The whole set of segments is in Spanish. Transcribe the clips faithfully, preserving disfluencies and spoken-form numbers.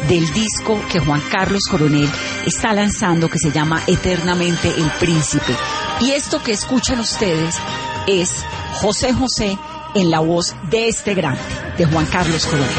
del disco que Juan Carlos Coronel está lanzando, que se llama Eternamente el Príncipe. Y esto que escuchan ustedes es José José en la voz de este grande, de Juan Carlos Coronel.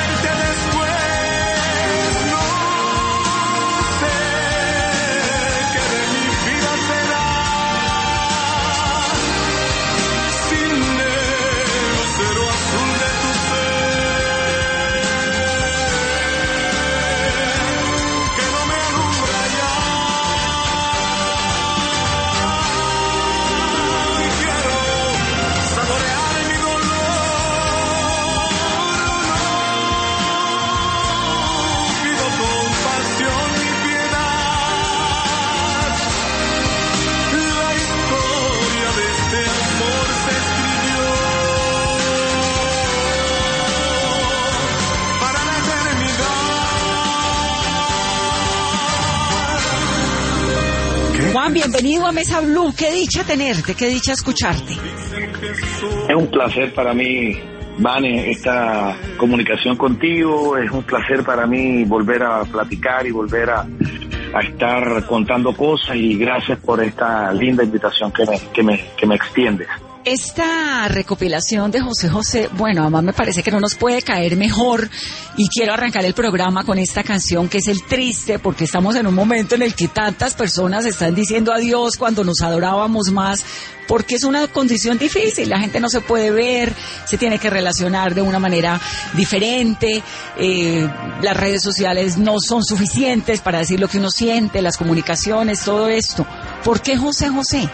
Juan, bienvenido a Mesa Blue. Qué dicha tenerte, qué dicha escucharte. Es un placer para mí, Vane, esta comunicación contigo. Es un placer para mí volver a platicar y volver a, a estar contando cosas, y gracias por esta linda invitación que me, que me, que me extiendes. Esta recopilación de José José, bueno, además me parece que no nos puede caer mejor, y quiero arrancar el programa con esta canción que es El Triste, porque estamos en un momento en el que tantas personas están diciendo adiós cuando nos adorábamos más, porque es una condición difícil, la gente no se puede ver, se tiene que relacionar de una manera diferente, eh, las redes sociales no son suficientes para decir lo que uno siente, las comunicaciones, todo esto. ¿Por qué José José?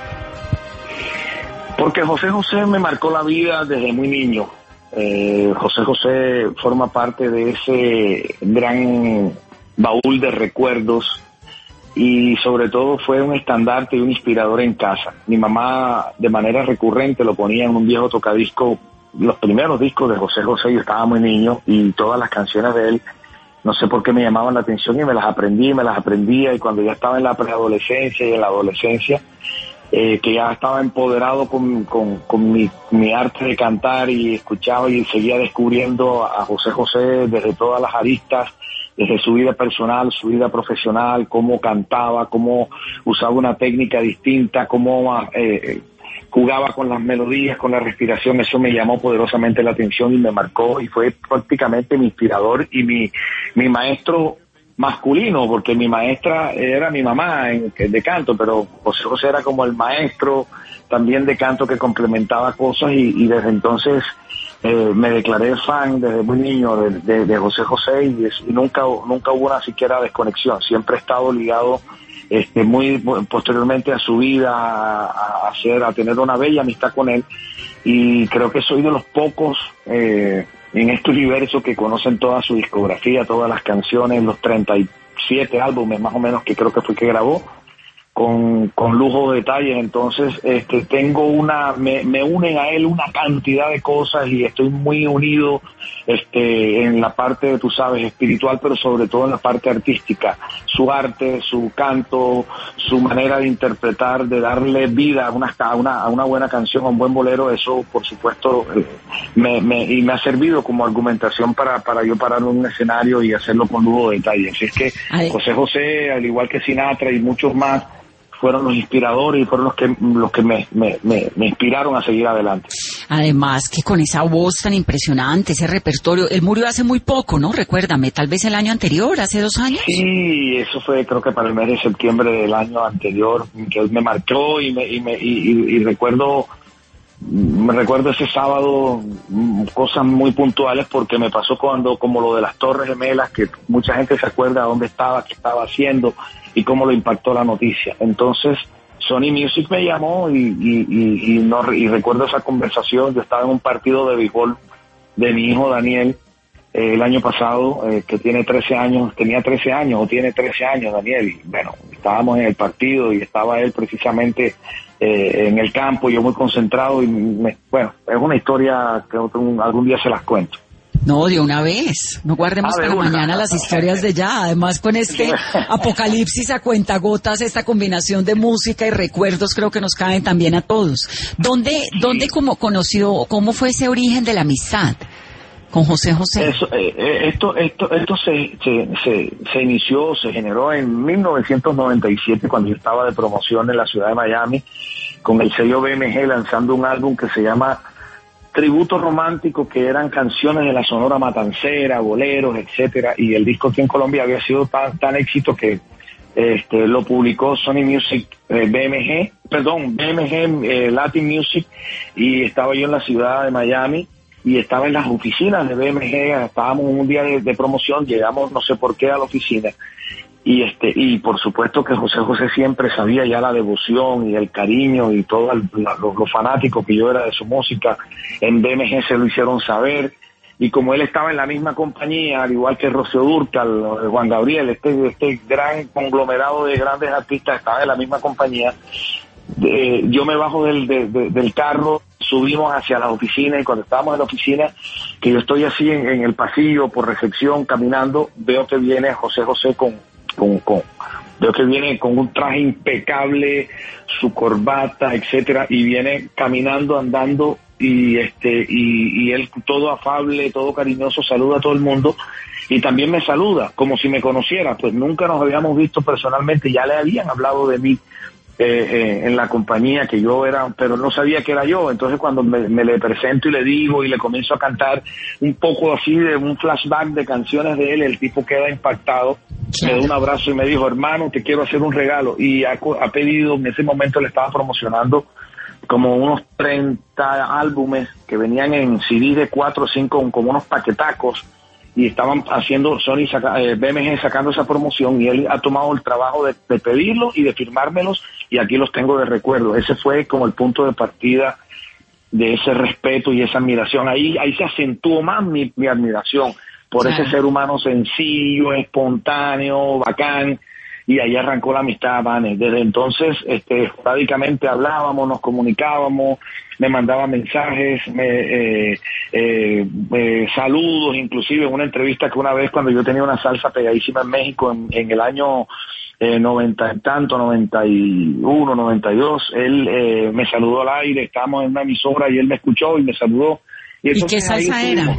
Porque José José me marcó la vida desde muy niño. Eh, José José forma parte de ese gran baúl de recuerdos, y sobre todo fue un estandarte y un inspirador en casa. Mi mamá de manera recurrente lo ponía en un viejo tocadisco, los primeros discos de José José. Yo estaba muy niño y todas las canciones de él, no sé por qué me llamaban la atención, y me las aprendí, me las aprendía, y cuando ya estaba en la preadolescencia y en la adolescencia, Eh, que ya estaba empoderado con, con, con mi, mi arte de cantar, y escuchaba y seguía descubriendo a José José desde todas las aristas, desde su vida personal, su vida profesional, cómo cantaba, cómo usaba una técnica distinta, cómo eh, jugaba con las melodías, con la respiración. Eso me llamó poderosamente la atención y me marcó, y fue prácticamente mi inspirador y mi, mi maestro masculino, porque mi maestra era mi mamá en, de canto, pero José José era como el maestro también de canto que complementaba cosas, y, y desde entonces eh, me declaré fan desde muy niño de, de, de José José, y, y nunca nunca hubo una siquiera desconexión. Siempre he estado ligado este muy posteriormente a su vida, a, a hacer a tener una bella amistad con él, y creo que soy de los pocos eh, en este universo que conocen toda su discografía, todas las canciones, los treinta y siete álbumes más o menos que creo que fue que grabó, con, con lujo de detalles. Entonces este tengo una me, me unen a él una cantidad de cosas, y estoy muy unido este en la parte, tú sabes, espiritual, pero sobre todo en la parte artística. Su arte, su canto, su manera de interpretar, de darle vida a una a una, a una buena canción, a un buen bolero, eso por supuesto eh, me, me y me ha servido como argumentación para para yo parar en un escenario y hacerlo con lujo de detalles. Así es que Ay. José José, al igual que Sinatra y muchos más, fueron los inspiradores y fueron los que los que me, me, me, me inspiraron a seguir adelante. Además que con esa voz tan impresionante, ese repertorio, él murió hace muy poco, ¿no? Recuérdame, tal vez el año anterior, hace dos años. Sí, eso fue creo que para el mes de septiembre del año anterior, que él me marcó, y me y me y, y, y recuerdo me recuerdo ese sábado cosas muy puntuales, porque me pasó cuando como lo de las Torres Gemelas, que mucha gente se acuerda dónde estaba, qué estaba haciendo y cómo lo impactó la noticia. Entonces Sony Music me llamó, y, y, y, y, no, y recuerdo esa conversación. Yo estaba en un partido de béisbol de mi hijo Daniel eh, el año pasado, eh, que tiene trece años, tenía trece años o tiene trece años Daniel, y bueno, estábamos en el partido y estaba él precisamente eh, en el campo, yo muy concentrado, y me, bueno, es una historia que otro, algún día se las cuento. No, de una vez, no guardemos ah, para una. mañana las historias de ya, además con este apocalipsis a cuentagotas, esta combinación de música y recuerdos creo que nos caen también a todos. ¿Dónde, sí. dónde como conoció, cómo fue ese origen de la amistad? con José José? Eso, eh, esto esto esto se, se se se inició, se generó en mil novecientos noventa y siete, cuando yo estaba de promoción en la ciudad de Miami con el sello B M G, lanzando un álbum que se llama Tributo Romántico, que eran canciones de la Sonora Matancera, boleros, etcétera, y el disco aquí en Colombia había sido tan tan éxito que este lo publicó Sony Music eh, B M G, perdón, B M G eh, Latin Music, y estaba yo en la ciudad de Miami y estaba en las oficinas de B M G. Estábamos un día de, de promoción, llegamos no sé por qué a la oficina, y este y por supuesto que José José siempre sabía ya la devoción y el cariño y todo el, la, lo, lo fanático que yo era de su música. En B M G se lo hicieron saber, y como él estaba en la misma compañía, al igual que Rocío Dúrcal, Juan Gabriel, este este gran conglomerado de grandes artistas estaba en la misma compañía, eh, yo me bajo del, de, de, del carro, subimos hacia la oficina, y cuando estábamos en la oficina, que yo estoy así en, en el pasillo por recepción caminando, veo que viene José José con, con, con, veo que viene con un traje impecable, su corbata, etcétera, y viene caminando, andando, y este, y, y él todo afable, todo cariñoso, saluda a todo el mundo, y también me saluda, como si me conociera, pues nunca nos habíamos visto personalmente, ya le habían hablado de mí, Eh, eh, en la compañía, que yo era, pero no sabía que era yo. Entonces cuando me, me le presento y le digo y le comienzo a cantar un poco así de un flashback de canciones de él, el tipo queda impactado, me da un abrazo y me dijo: hermano, te quiero hacer un regalo, y ha, ha pedido, en ese momento le estaba promocionando como unos treinta álbumes que venían en C D de cuatro o cinco, como unos paquetacos, y estaban haciendo Sony saca, eh, B M G sacando esa promoción, y él ha tomado el trabajo de, de pedirlos y de firmármelos, y aquí los tengo de recuerdo. Ese fue como el punto de partida de ese respeto y esa admiración. Ahí ahí se acentuó más mi, mi admiración por claro. ese ser humano sencillo, espontáneo, bacán, y ahí arrancó la amistad, Vanes. Desde entonces, este, esporádicamente hablábamos, nos comunicábamos, me mandaba mensajes, me, eh, eh, eh, saludos, inclusive en una entrevista que una vez, cuando yo tenía una salsa pegadísima en México, en, en el año eh, noventa y tanto, noventa y uno, noventa y dos, él eh, me saludó al aire, estábamos en una emisora y él me escuchó y me saludó. ¿Y, ¿Y qué salsa era?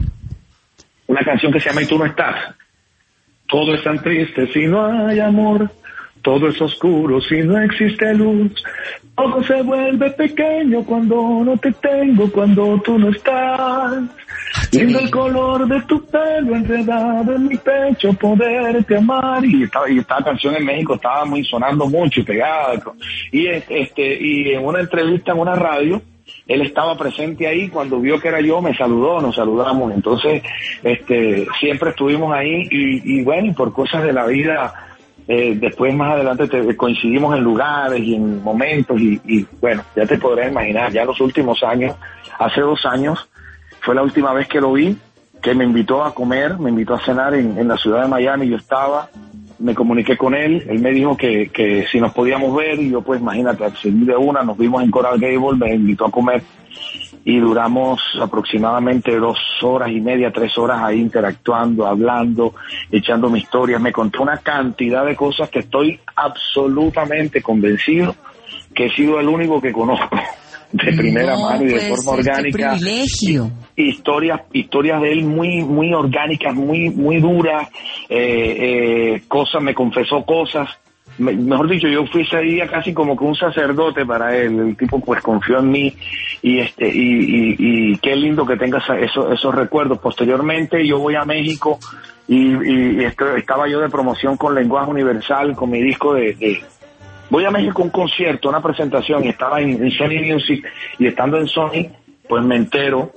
Una canción que se llama Y tú no estás. Todo es tan triste si no hay amor, todo es oscuro si no existe luz, todo se vuelve pequeño cuando no te tengo, cuando tú no estás. Lindo el color de tu pelo enredado en mi pecho, poderte amar. Y esta, y esta canción en México estaba muy sonando mucho y pegada. Y este y en una entrevista en una radio, él estaba presente ahí, cuando vio que era yo, me saludó, nos saludamos. Entonces, este, siempre estuvimos ahí, y, y bueno, por cosas de la vida, eh, después más adelante te, coincidimos en lugares y en momentos, y, y bueno, ya te podrás imaginar, ya los últimos años, hace dos años, fue la última vez que lo vi, que me invitó a comer, me invitó a cenar en, en la ciudad de Miami. Yo estaba, me comuniqué con él, él me dijo que, que si nos podíamos ver, y yo pues imagínate, accedí de una, nos vimos en Coral Gable, me invitó a comer, y duramos aproximadamente dos horas y media, tres horas ahí interactuando, hablando, echando mis historias. Me contó una cantidad de cosas que estoy absolutamente convencido que he sido el único que conozco de primera no, mano y de forma orgánica. Privilegio. Historias, historias de él muy, muy orgánicas, muy, muy duras, eh, eh, cosas, me confesó cosas. Me, mejor dicho, yo fui ese día casi como que un sacerdote para él. El tipo pues confió en mí, y este, y, y, y qué lindo que tengas esos, esos recuerdos. Posteriormente yo voy a México, y, y, y esto, estaba yo de promoción con Lenguaje Universal, con mi disco de, de voy a México a un concierto, una presentación, y estaba en, en Sony Music, y estando en Sony, pues me entero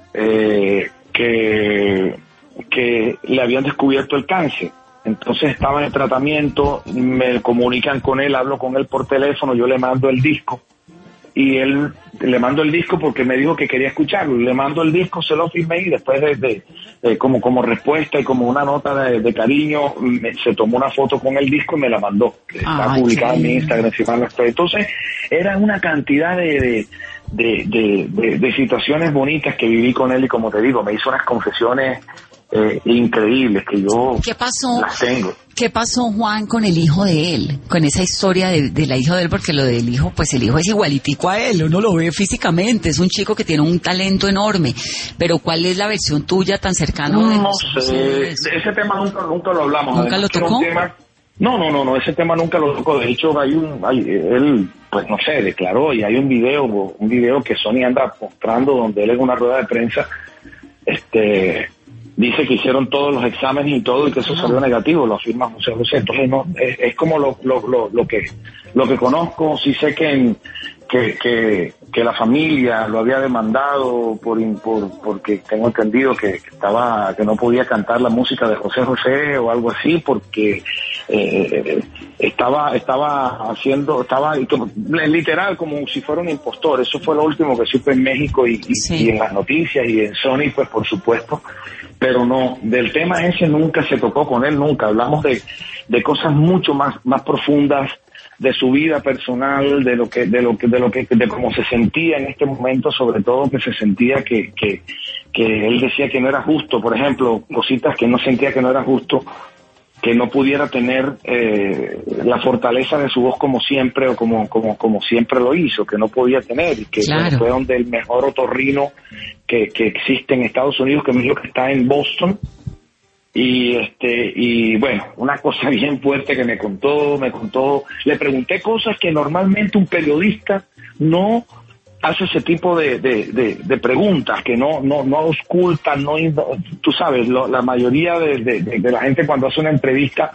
eh, que, que le habían descubierto el cáncer. Entonces estaba en el tratamiento, me comunican con él, hablo con él por teléfono, yo le mando el disco, y él, le mando el disco porque me dijo que quería escucharlo, le mando el disco, se lo firmé, y después de, de, de como, como respuesta y como una nota de, de cariño, me, se tomó una foto con el disco y me la mandó, que está Ay, publicada en mi Instagram, si mal no estoy. Entonces era una cantidad de, de De, de, de, de situaciones bonitas que viví con él, y como te digo, me hizo unas confesiones eh, increíbles que yo ¿Qué pasó? las tengo. ¿Qué pasó, Juan, con el hijo de él? Con esa historia de, de la hija de él, porque lo del hijo, pues el hijo es igualitico a él, uno lo ve físicamente, es un chico que tiene un talento enorme, pero ¿cuál es la versión tuya tan cercana? No, de no los, sé, de ese tema nunca, nunca lo hablamos. ¿Nunca Además, lo tocó? era un tema- No, no, no, no, ese tema nunca lo tocó. De hecho, hay un, hay, él, pues no sé, declaró, y hay un video, un video que Sony anda mostrando donde él en una rueda de prensa, este, dice que hicieron todos los exámenes y todo y que eso salió negativo, lo afirma José José. Entonces no, es, es como lo, lo, lo, lo que, lo que conozco. Sí sé que en, que, que, que la familia lo había demandado por, por porque tengo entendido que, que estaba, que no podía cantar la música de José José o algo así porque eh, estaba, estaba haciendo, estaba literal como si fuera un impostor. Eso fue lo último que supe en México y, y, Sí. y en las noticias y en Sony, pues por supuesto. Pero no, del tema ese nunca se tocó con él, nunca. Hablamos de, de cosas mucho más, más profundas, de su vida personal, de lo que, de lo que, de lo que, de cómo se sentía en este momento, sobre todo que se sentía que, que, que él decía que no era justo, por ejemplo, cositas que no sentía que no era justo, que no pudiera tener eh, la fortaleza de su voz como siempre o como, como, como siempre lo hizo, que no podía tener, y que Claro. fue donde el mejor otorrino que, que existe en Estados Unidos, que me dijo que está en Boston. Y este y bueno, una cosa bien fuerte que me contó, me contó, le pregunté cosas que normalmente un periodista no hace ese tipo de, de, de, de preguntas, que no no no auscultan, no, tú sabes, lo, la mayoría de, de, de la gente cuando hace una entrevista,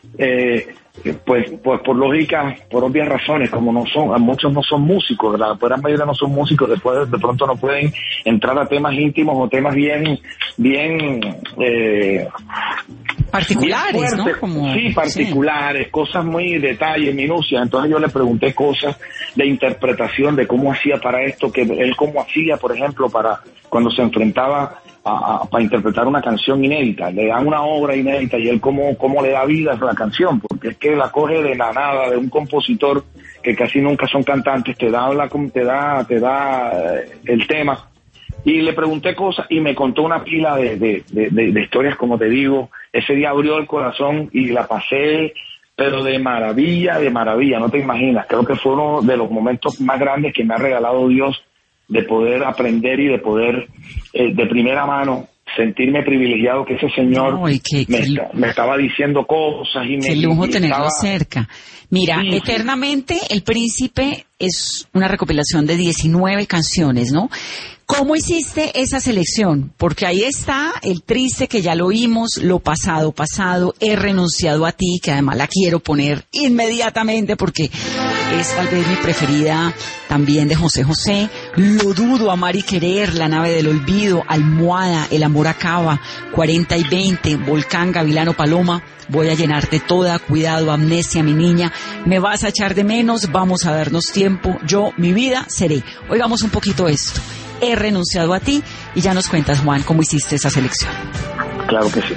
eh, pues pues por lógica, por obvias razones, como no son, muchos no son músicos, la gran mayoría no son músicos, después de pronto no pueden entrar a temas íntimos o temas bien bien eh, particulares, bien fuertes, ¿no? Como, sí, particulares, sí. Cosas muy detalles, minucias. Entonces yo le pregunté cosas de interpretación, de cómo hacía para esto, que él cómo hacía, por ejemplo, para cuando se enfrentaba a, a, para interpretar una canción inédita. Le dan una obra inédita y él cómo, cómo le da vida a la canción, porque es que la coge de la nada, de un compositor que casi nunca son cantantes, te da, la, te da, te da el tema. Y le pregunté cosas y me contó una pila de, de, de, de, de historias, como te digo. Ese día abrió el corazón y la pasé, pero de maravilla, de maravilla, no te imaginas. Creo que fue uno de los momentos más grandes que me ha regalado Dios, de poder aprender y de poder, eh, de primera mano, sentirme privilegiado que ese señor no, que, me, que, me estaba diciendo cosas y me... Qué lujo y tenerlo estaba... cerca. Mira, sí, Eternamente, sí. El Príncipe es una recopilación de diecinueve canciones, ¿no? ¿Cómo hiciste esa selección? Porque ahí está el triste que ya lo oímos, lo pasado, pasado, he renunciado a ti, que además la quiero poner inmediatamente porque es tal vez mi preferida también de José José. Lo dudo, Amar y Querer, La Nave del Olvido, Almohada, El Amor Acaba, cuarenta y veinte, Volcán, Gavilano, Paloma, Voy a llenarte toda, Cuidado, Amnesia, Mi Niña, Me vas a echar de menos, Vamos a darnos tiempo, Yo, mi vida, seré. Oigamos un poquito esto. He renunciado a ti, y ya nos cuentas, Juan, cómo hiciste esa selección. Claro que sí.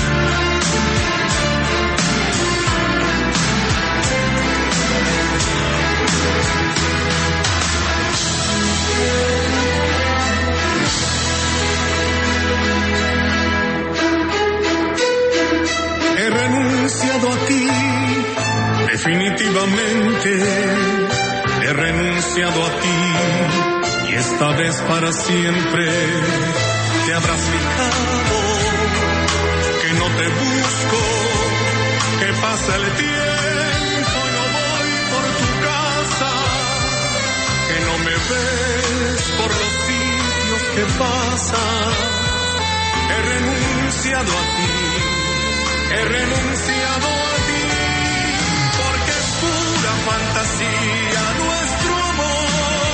He renunciado a ti, definitivamente. He renunciado a ti. Y esta vez para siempre te habrás fijado que no te busco, que pasa el tiempo y no voy por tu casa, que no me ves por los sitios que pasas. He renunciado a ti, he renunciado a ti, porque es pura fantasía nuestro amor.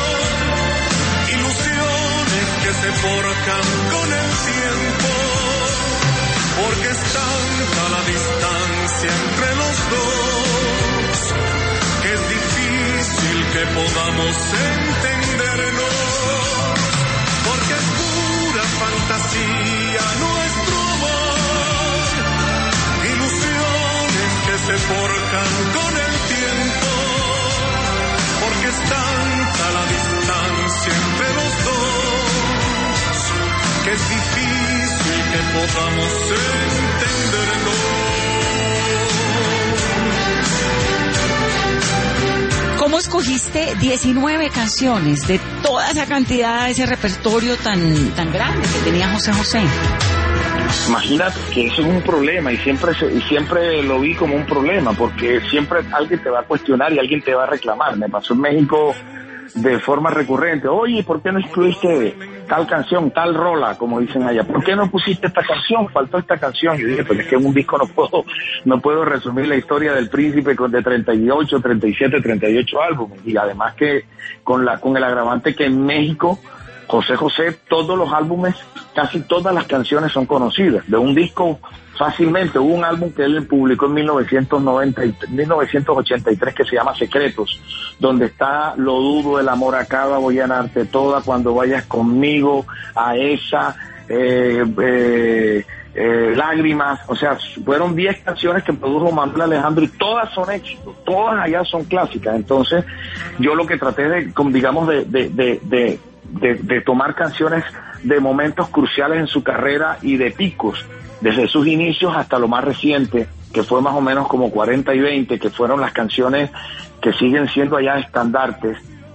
Que se forjan con el tiempo, porque es tanta la distancia entre los dos, que es difícil que podamos entendernos, porque es pura fantasía nuestro amor, ilusiones que se forjan con el tiempo, porque es tanta la distancia entre los dos, que es difícil que podamos entendernos. ¿Cómo escogiste diecinueve canciones de toda esa cantidad, ese repertorio tan, tan grande que tenía José José? Imagínate que eso es un problema y siempre y siempre lo vi como un problema porque siempre alguien te va a cuestionar y alguien te va a reclamar. Me pasó en México de forma recurrente. Oye, ¿por qué no incluiste tal canción, tal rola, como dicen allá? ¿Por qué no pusiste esta canción? Faltó esta canción. Yo dije, pues es que en un disco no puedo, no puedo resumir la historia del Príncipe con de treinta y ocho, treinta y siete, treinta y ocho álbumes. Y además que con la con el agravante que en México José José, todos los álbumes, casi todas las canciones son conocidas. De un disco, fácilmente, hubo un álbum que él publicó en mil novecientos noventa y, mil novecientos ochenta y tres que se llama Secretos, donde está Lo dudo, El amor acaba, Voy a ganarte toda, Cuando vayas conmigo, A esa, eh, eh, eh, Lágrimas. O sea, fueron diez canciones que produjo Manuel Alejandro y todas son éxitos, todas allá son clásicas. Entonces, yo lo que traté de, digamos, de, de, de, de De, de tomar canciones de momentos cruciales en su carrera y de picos, desde sus inicios hasta lo más reciente, que fue más o menos como cuarenta y veinte, que fueron las canciones que siguen siendo allá estandartes.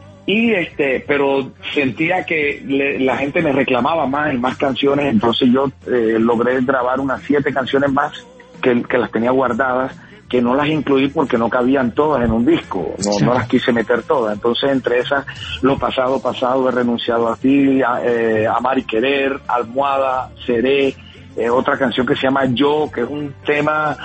Y este, pero sentía que le, la gente me reclamaba más y más canciones, entonces yo eh, logré grabar unas siete canciones más que, que las tenía guardadas, que no las incluí porque no cabían todas en un disco, no, no las quise meter todas. Entonces, entre esas, Lo pasado, pasado, He renunciado a ti, a, eh, Amar y querer, Almohada, Seré, eh, otra canción que se llama Yo, que es un tema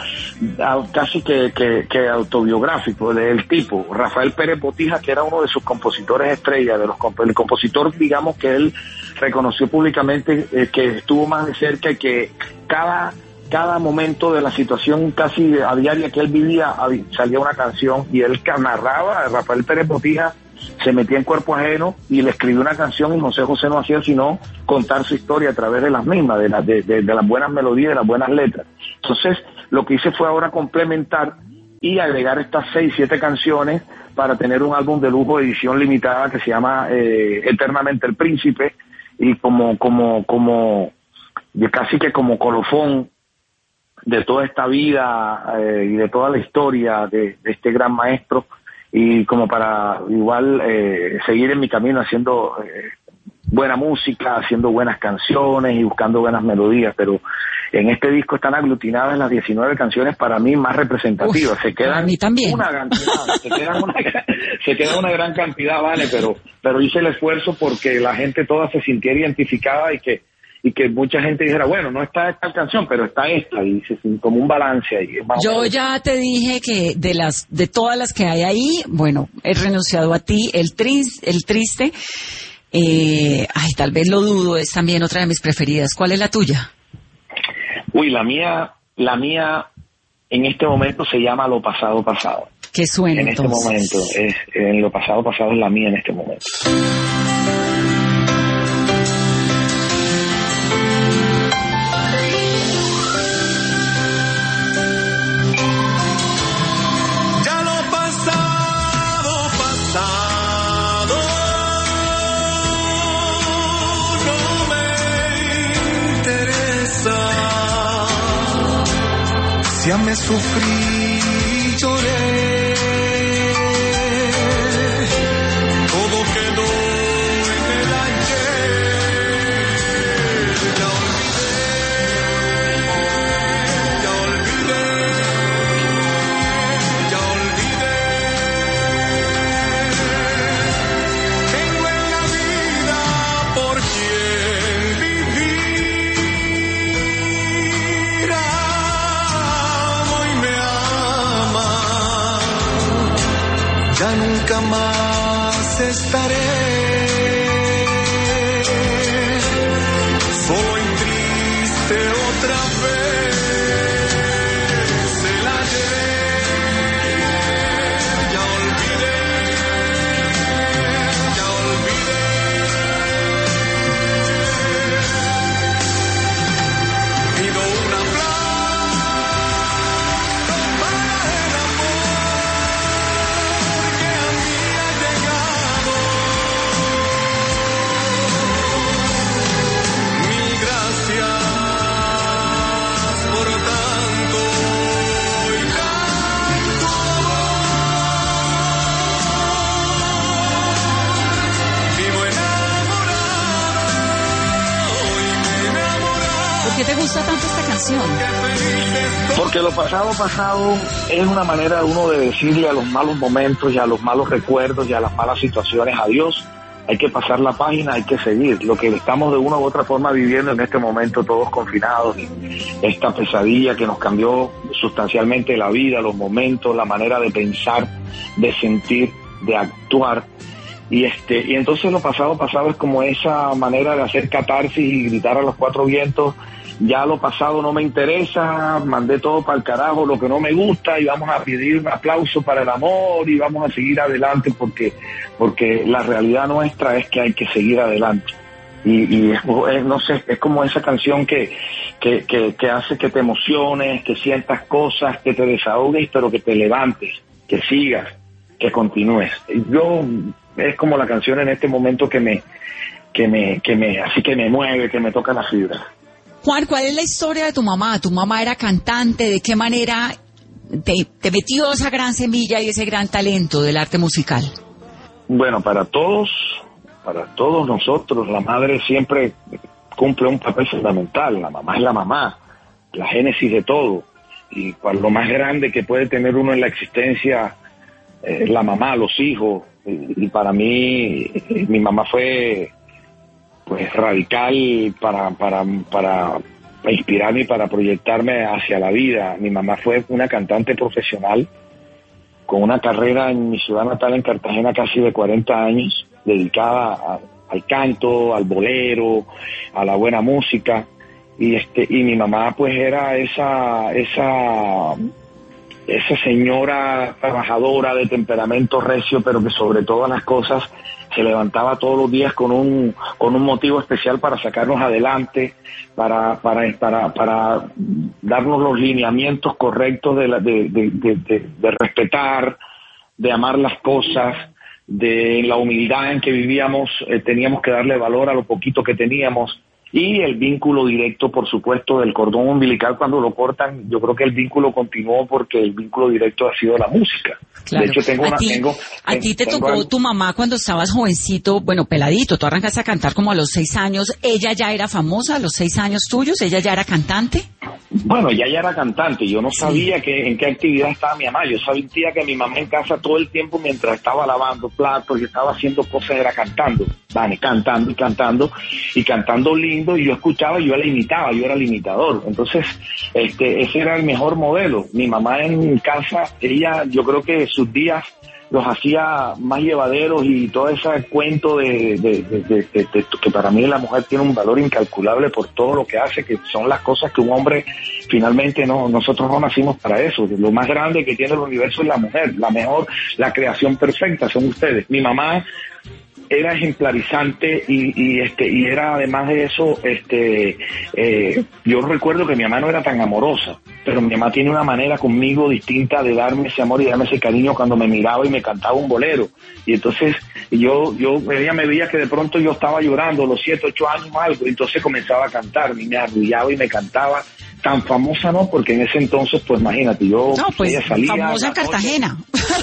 casi que, que, que autobiográfico del tipo. Rafael Pérez Botija, que era uno de sus compositores estrella, de los el compositor, digamos, que él reconoció públicamente, eh, que estuvo más de cerca y que cada cada momento de la situación casi a diaria que él vivía salía una canción y él narraba. Rafael Pérez Botija se metía en cuerpo ajeno y le escribió una canción y José José no hacía sino contar su historia a través de las mismas, de, la, de, de, de las buenas melodías, de las buenas letras. Entonces lo que hice fue ahora complementar y agregar estas seis, siete canciones para tener un álbum de lujo de edición limitada que se llama eh, Eternamente el Príncipe, y como como como casi que como colofón de toda esta vida eh, y de toda la historia de, de este gran maestro, y como para igual eh, seguir en mi camino haciendo eh, buena música, haciendo buenas canciones y buscando buenas melodías. Pero en este disco están aglutinadas las diecinueve canciones para mí más representativas. Uf, se quedan a mí también. una cantidad, se quedan una, se queda una gran cantidad, vale, pero pero hice el esfuerzo porque la gente toda se sintiera identificada y que y que mucha gente dijera, bueno, no está esta canción, pero está esta, y se como un balance ahí. Yo ya te dije que de las de todas las que hay ahí, bueno, He renunciado a ti, el tris, el triste, eh, ay, tal vez Lo dudo, es también otra de mis preferidas. ¿Cuál es la tuya? Uy, la mía, la mía en este momento se llama Lo pasado, pasado. ¿Qué suena en entonces? este momento, es, en Lo pasado, pasado es la mía en este momento. Ya me sufrí, lloré, todo quedó en el ayer. Ya olvidé, ya olvidé, ya olvidé. Tengo en la vida por quien vivir. Ya nunca más estaré solo y triste otra vez. El ayer ya olvidé, ya olvidé. Pido un aplauso para el amor que a mí ha llegado. gusta tanto esta canción? Porque lo pasado, pasado es una manera de uno de decirle a los malos momentos y a los malos recuerdos y a las malas situaciones adiós. Hay que pasar la página, hay que seguir. Lo que estamos de una u otra forma viviendo en este momento, todos confinados, esta pesadilla que nos cambió sustancialmente la vida, los momentos, la manera de pensar, de sentir, de actuar. Y este y entonces lo pasado, pasado es como esa manera de hacer catarsis y gritar a los cuatro vientos: ya lo pasado no me interesa, mandé todo para el carajo, lo que no me gusta, y vamos a pedir un aplauso para el amor y vamos a seguir adelante, porque porque la realidad nuestra es que hay que seguir adelante. Y, y es, es, no sé, es como esa canción que, que, que, que hace que te emociones, que sientas cosas, que te desahogues, pero que te levantes, que sigas, que continúes. Yo, es como la canción en este momento que me, que me, que me, así que me mueve, que me toca la fibra. Juan, ¿cuál es la historia de tu mamá? ¿Tu mamá era cantante? ¿De qué manera te, te metió esa gran semilla y ese gran talento del arte musical? Bueno, para todos, para todos nosotros, la madre siempre cumple un papel fundamental. La mamá es la mamá, la génesis de todo. Y para lo más grande que puede tener uno en la existencia es la mamá, los hijos. Y, y para mí, mi mamá fue pues radical para, para, para inspirarme y para proyectarme hacia la vida. Mi mamá fue una cantante profesional con una carrera en mi ciudad natal, en Cartagena, casi de cuarenta años, dedicada a, al canto, al bolero, a la buena música. Y este y mi mamá pues era esa esa esa señora trabajadora de temperamento recio, pero que sobre todas las cosas se levantaba todos los días con un con un motivo especial para sacarnos adelante, para para para para darnos los lineamientos correctos de la, de, de, de, de, de respetar, de amar las cosas, de la humildad en que vivíamos. Eh, teníamos que darle valor a lo poquito que teníamos. Y el vínculo directo, por supuesto, del cordón umbilical cuando lo cortan. Yo creo que el vínculo continuó porque el vínculo directo ha sido la música. Claro. De hecho, tengo a una... Ti, tengo, a ti te tengo tocó algo. Tu mamá cuando estabas jovencito, bueno, peladito, tú arrancaste a cantar como a los seis años. ¿Ella ya era famosa a los seis años tuyos? ¿Ella ya era cantante? Bueno, ella ya era cantante. Yo no Sí. sabía que, en qué actividad estaba mi mamá. Yo sabía que mi mamá en casa todo el tiempo, mientras estaba lavando platos y estaba haciendo cosas, era cantando. Vale, cantando y cantando y cantando lindo, y yo escuchaba y yo la imitaba, yo era el imitador. Entonces, este, ese era el mejor modelo. Mi mamá en casa, ella, yo creo que sus días los hacía más llevaderos, y todo ese cuento de, de, de, de, de, de que para mí la mujer tiene un valor incalculable por todo lo que hace, que son las cosas que un hombre finalmente no, nosotros no nacimos para eso. Lo más grande que tiene el universo es la mujer, la mejor, la creación perfecta son ustedes. Mi mamá era ejemplarizante y, y este y era además de eso, este eh, yo recuerdo que mi mamá no era tan amorosa, pero mi mamá tiene una manera conmigo distinta de darme ese amor y darme ese cariño cuando me miraba y me cantaba un bolero. Y entonces yo yo ella me veía que de pronto yo estaba llorando, los siete, ocho años algo, y entonces comenzaba a cantar, y me arrullaba y me cantaba. Tan famosa no, porque en ese entonces, pues imagínate, yo No, pues ella salía famosa en Cartagena.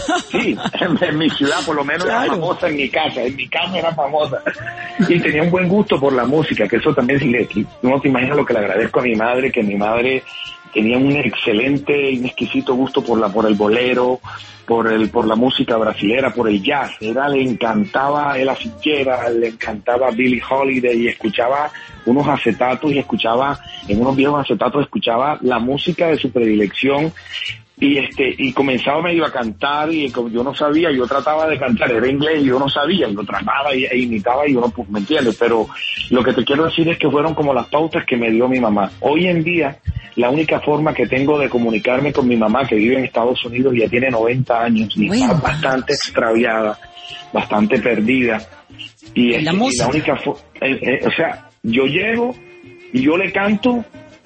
Sí, en, en mi ciudad por lo menos Claro. era famosa, en mi casa, en mi casa era famosa. Y tenía un buen gusto por la música, que eso también, si le, uno te imagina lo que le agradezco a mi madre, que mi madre tenía un excelente y un exquisito gusto por la por el bolero, por el por la música brasilera, por el jazz. Era, le encantaba Ella Fitzgerald, le encantaba Billie Holiday, y escuchaba unos acetatos y escuchaba, en unos viejos acetatos escuchaba la música de su predilección. Y este y comenzaba medio a cantar, y como yo no sabía, yo trataba de cantar, era inglés y yo no sabía, yo trataba y, e imitaba y yo no, pues, ¿me entiendes? Pero lo que te quiero decir es que fueron como las pautas que me dio mi mamá. Hoy en día, la única forma que tengo de comunicarme con mi mamá, que vive en Estados Unidos, ya tiene noventa años y Bueno. está bastante extraviada, bastante perdida. Y, ¿En la este, y música? la única fo- eh, eh, o sea, yo llego y yo le canto,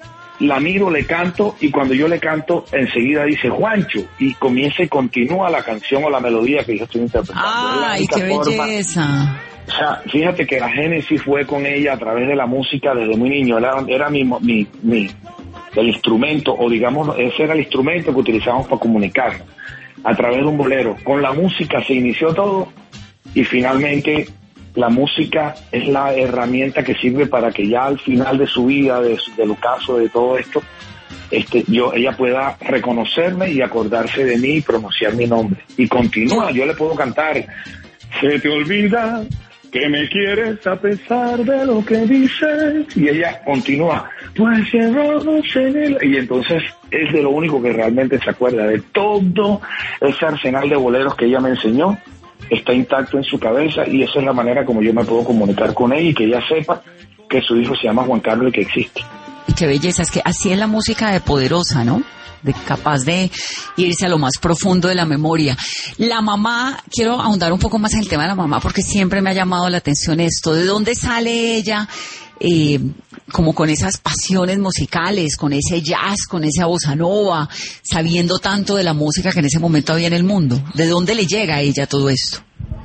la miro, le canto, y cuando yo le canto, enseguida dice Juancho, y comienza y continúa la canción o la melodía que yo estoy interpretando. Es la ¡Ay, única qué forma. belleza! O sea, fíjate que la génesis fue con ella a través de la música desde muy niño. Era, era mi, mi, mi, el instrumento, o digamos, ese era el instrumento que utilizábamos para comunicarnos, a través de un bolero. Con la música se inició todo, y finalmente la música es la herramienta que sirve para que ya al final de su vida, de su, del ocaso, de todo esto, este, yo, ella pueda reconocerme y acordarse de mí y pronunciar mi nombre. Y continúa, yo le puedo cantar, se te olvida que me quieres a pesar de lo que dices, y ella continúa, pues llevamos en el... y entonces es de lo único que realmente se acuerda, de todo ese arsenal de boleros que ella me enseñó, está intacto en su cabeza, y esa es la manera como yo me puedo comunicar con ella y que ella sepa que su hijo se llama Juan Carlos y que existe. Y qué belleza, es que así es la música de poderosa, ¿no? De capaz de irse a lo más profundo de la memoria. La mamá, quiero ahondar un poco más en el tema de la mamá, porque siempre me ha llamado la atención esto. ¿De dónde sale ella? Eh, como con esas pasiones musicales, con ese jazz, con esa bossa nova, sabiendo tanto de la música que en ese momento había en el mundo. ¿De dónde le llega a ella todo esto?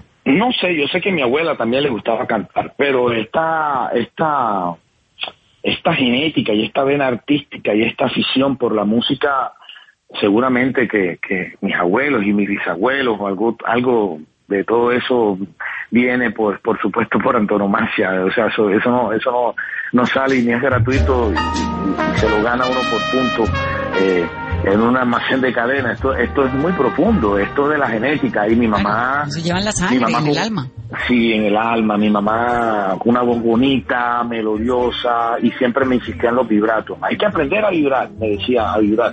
No sé, yo sé que a mi abuela también le gustaba cantar, pero esta, esta, esta genética y esta vena artística y esta afición por la música, seguramente que, que mis abuelos y mis bisabuelos, o algo, algo de todo eso viene, por, por supuesto, por antonomasia. O sea, eso, eso no, eso no, no sale y ni es gratuito, y, y, y se lo gana uno por punto eh, en un almacén de cadena. Esto, esto es muy profundo, esto de la genética. Y mi mamá, bueno, se llevan la sangre, mi mamá, en el alma. Sí, en el alma. Mi mamá, una voz bonita, melodiosa, y siempre me insistía en los vibratos. Hay que aprender a vibrar, me decía, a vibrar.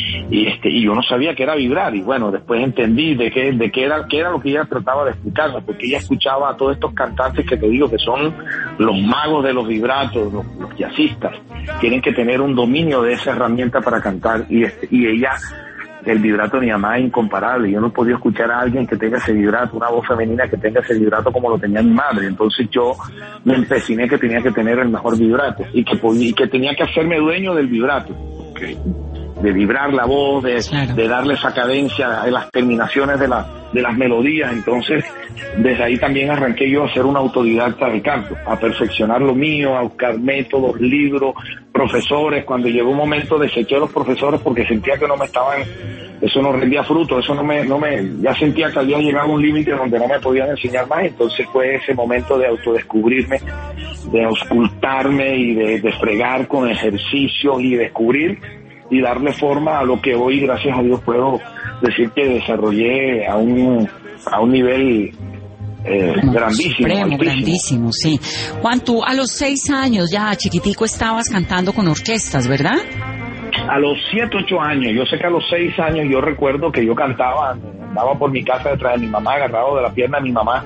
Y este, y yo no sabía qué era vibrar, y bueno, después entendí de qué, de qué era, qué era lo que ella trataba de explicarme, porque ella escuchaba a todos estos cantantes que te digo que son los magos de los vibratos, los, los jazzistas. Tienen que tener un dominio de esa herramienta para cantar, y este, y ella, el vibrato de mi mamá es incomparable. Yo no he podido escuchar a alguien que tenga ese vibrato, una voz femenina que tenga ese vibrato como lo tenía mi madre. Entonces yo me empeciné que tenía que tener el mejor vibrato, y que podía, y que tenía que hacerme dueño del vibrato, okay, de vibrar la voz, de, claro, de darle esa cadencia a las terminaciones de, la, de las melodías. Entonces, desde ahí también arranqué yo a ser un autodidacta del canto, a perfeccionar lo mío, a buscar métodos, libros, profesores. Cuando llegó un momento deseché a los profesores porque sentía que no me estaban, eso no rendía fruto, eso no me, no me, ya sentía que había llegado a un límite donde no me podían enseñar más. Entonces fue ese momento de autodescubrirme, de auscultarme y de, de fregar con ejercicios y descubrir y darle forma a lo que hoy, gracias a Dios, puedo decir que desarrollé a un a un nivel eh, grandísimo. Supremo, grandísimo, sí. Juan, tú a los seis años ya, chiquitico, estabas cantando con orquestas, ¿verdad? A los siete, ocho años. Yo sé que a los seis años yo recuerdo que yo cantaba, andaba por mi casa detrás de mi mamá, agarrado de la pierna de mi mamá,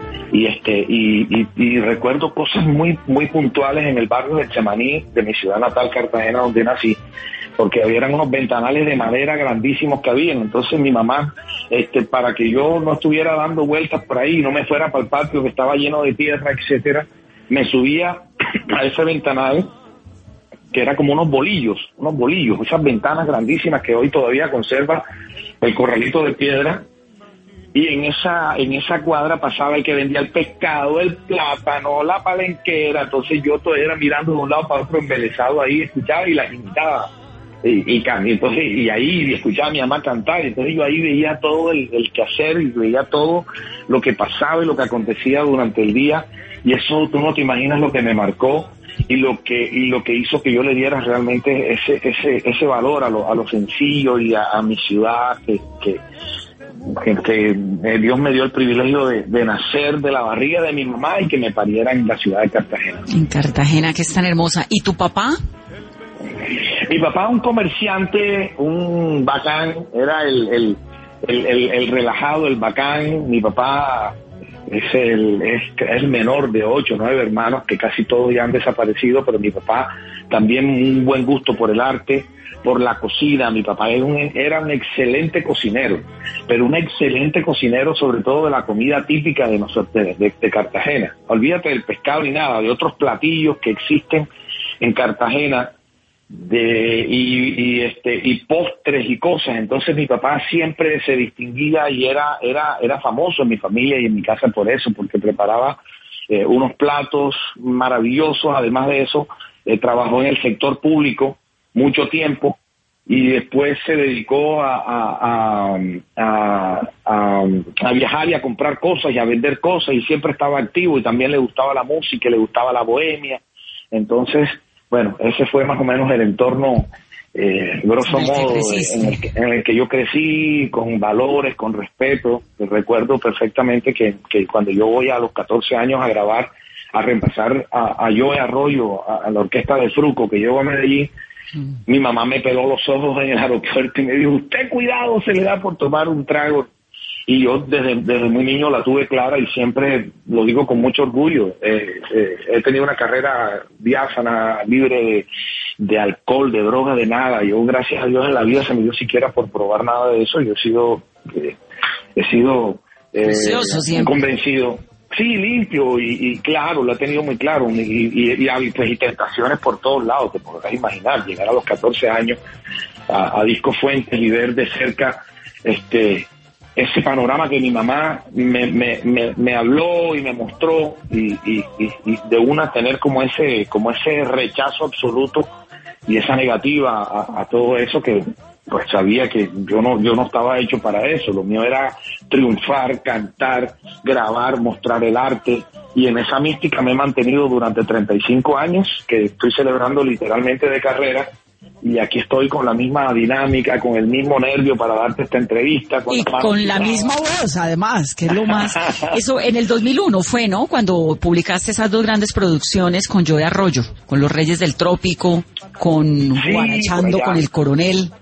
y este y, y, y recuerdo cosas muy muy puntuales en el barrio de Chamaní, de mi ciudad natal, Cartagena, donde nací, porque habían unos ventanales de madera grandísimos que habían. Entonces mi mamá, este, para que yo no estuviera dando vueltas por ahí y no me fuera para el patio que estaba lleno de tierra, etcétera, me subía a ese ventanal que era como unos bolillos, unos bolillos, esas ventanas grandísimas que hoy todavía conserva el corralito de piedra. Y en esa en esa cuadra pasaba el que vendía el pescado, el plátano, la palenquera. Entonces yo todavía era mirando de un lado para otro, embelesado ahí, escuchaba y las imitaba. Y, y, entonces, y ahí escuchaba a mi mamá cantar. Entonces yo ahí veía todo el, el quehacer, y veía todo lo que pasaba y lo que acontecía durante el día. Y eso tú no te imaginas lo que me marcó y lo que y lo que hizo que yo le diera realmente ese ese ese valor a lo, a lo sencillo y a, a mi ciudad, que, que Que, que Dios me dio el privilegio de, de nacer de la barriga de mi mamá y que me pariera en la ciudad de Cartagena. En Cartagena, que es tan hermosa. ¿Y tu papá? Mi papá, un comerciante, un bacán, era el, el, el, el, el relajado, el bacán. Mi papá es el, es el menor de ocho, nueve hermanos, que casi todos ya han desaparecido, pero mi papá también un buen gusto por el arte, por la cocina. Mi papá era un, era un excelente cocinero, pero un excelente cocinero sobre todo de la comida típica de nosotros, de, de, de Cartagena. Olvídate del pescado ni nada, de otros platillos que existen en Cartagena, de y, y este y postres y cosas. Entonces mi papá siempre se distinguía y era era era famoso en mi familia y en mi casa por eso, porque preparaba eh, unos platos maravillosos. Además de eso, eh, trabajó en el sector público mucho tiempo y después se dedicó a, a, a, a, a viajar y a comprar cosas y a vender cosas, y siempre estaba activo, y también le gustaba la música, le gustaba la bohemia. Entonces, bueno, ese fue más o menos el entorno, eh, grosso modo, en el, que, en el que yo crecí, con valores, con respeto. Recuerdo perfectamente que, que cuando yo voy a los catorce años a grabar, a reemplazar a, a Joe Arroyo, a, a la orquesta de Fruco, que llevo a Medellín, mm. mi mamá me peló los ojos en el aeropuerto y me dijo, usted cuidado, se le da por tomar un trago. Y yo desde, desde muy niño la tuve clara, y siempre lo digo con mucho orgullo. Eh, eh, he tenido una carrera diáfana, libre de, de alcohol, de droga, de nada. Yo, gracias a Dios, en la vida se me dio siquiera por probar nada de eso. Yo he sido, eh, he sido eh, convencido. Sí, limpio y, y claro, lo he tenido muy claro, y, y, y, pues, y tentaciones por todos lados, te podrás imaginar, llegar a los catorce años a, a Disco Fuentes y ver de cerca este ese panorama que mi mamá me, me, me, me habló y me mostró, y, y, y, y de una tener como ese como ese rechazo absoluto y esa negativa a, a todo eso, que pues sabía que yo no yo no estaba hecho para eso. Lo mío era triunfar, cantar, grabar, mostrar el arte, y en esa mística me he mantenido durante treinta y cinco años, que estoy celebrando literalmente de carrera, y aquí estoy con la misma dinámica, con el mismo nervio para darte esta entrevista. Con y la con la misma voz, además, que es lo más... Eso en el dos mil uno fue, ¿no? Cuando publicaste esas dos grandes producciones con Joe Arroyo, con Los Reyes del Trópico, con sí, Guarachando, con El Coronel.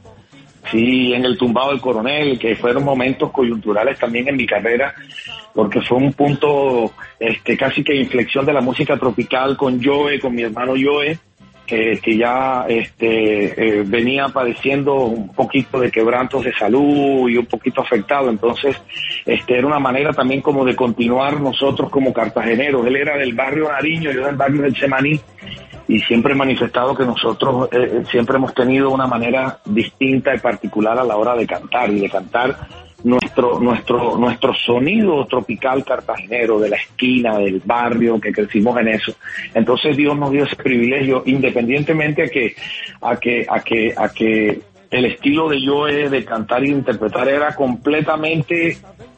Sí, en El Tumbado del Coronel, que fueron momentos coyunturales también en mi carrera, porque fue un punto este casi que inflexión de la música tropical con Joe, con mi hermano Joe, que, que ya este eh, venía padeciendo un poquito de quebrantos de salud y un poquito afectado. Entonces este era una manera también como de continuar nosotros como cartageneros. Él era del barrio Nariño, yo del barrio del Semaní, y siempre he manifestado que nosotros eh, siempre hemos tenido una manera distinta y particular a la hora de cantar, y de cantar nuestro nuestro nuestro sonido tropical cartagenero, de la esquina, del barrio, que crecimos en eso. Entonces Dios nos dio ese privilegio, independientemente a que a que a que a que el estilo de Joe de cantar y de interpretar era completamente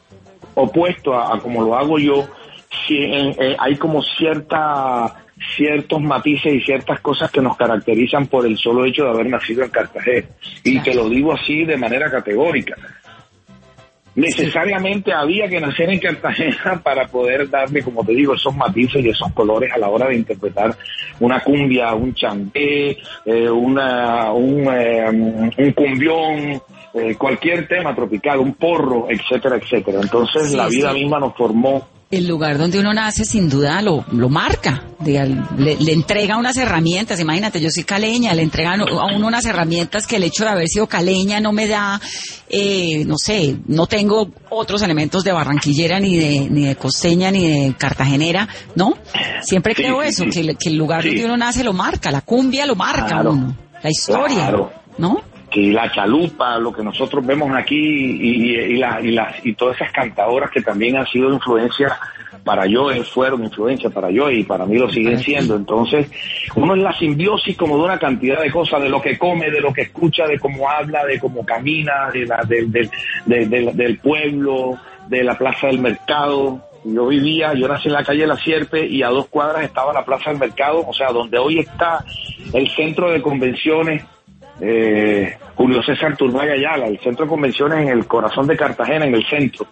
opuesto a, a como lo hago yo. Sí, eh, eh, hay como cierta ciertos matices y ciertas cosas que nos caracterizan por el solo hecho de haber nacido en Cartagena, y te lo digo así de manera categórica. Necesariamente había que nacer en Cartagena para poder darle, como te digo, esos matices y esos colores a la hora de interpretar una cumbia, un chambé, eh, una, un, eh, un cumbión, eh, cualquier tema tropical, un porro, etcétera, etcétera. Entonces sí, la vida sí. misma nos formó. El lugar donde uno nace sin duda lo, lo marca, de, le, le entrega unas herramientas. Imagínate, yo soy caleña, le entregan a uno unas herramientas que el hecho de haber sido caleña no me da, eh, no sé, no tengo otros elementos de barranquillera, ni de ni de costeña, ni de cartagenera, ¿no? Siempre sí, creo sí, eso, sí. Que, que el lugar sí. donde uno nace lo marca, la cumbia lo marca claro, uno, la historia, claro. ¿no? Que la chalupa, lo que nosotros vemos aquí, y, y, y, la, y, las, y todas esas cantadoras que también han sido influencia para yo, fueron influencia para yo, y para mí lo siguen siendo. Entonces, uno es la simbiosis como de una cantidad de cosas, de lo que come, de lo que escucha, de cómo habla, de cómo camina, de la, de, de, de, de, del pueblo, de la plaza del mercado. Yo vivía, yo nací en la calle La Sierpe, y a dos cuadras estaba la plaza del mercado, o sea, donde hoy está el centro de convenciones, Eh, Julio César Turbay Ayala, el centro de convenciones en el corazón de Cartagena, en el centro.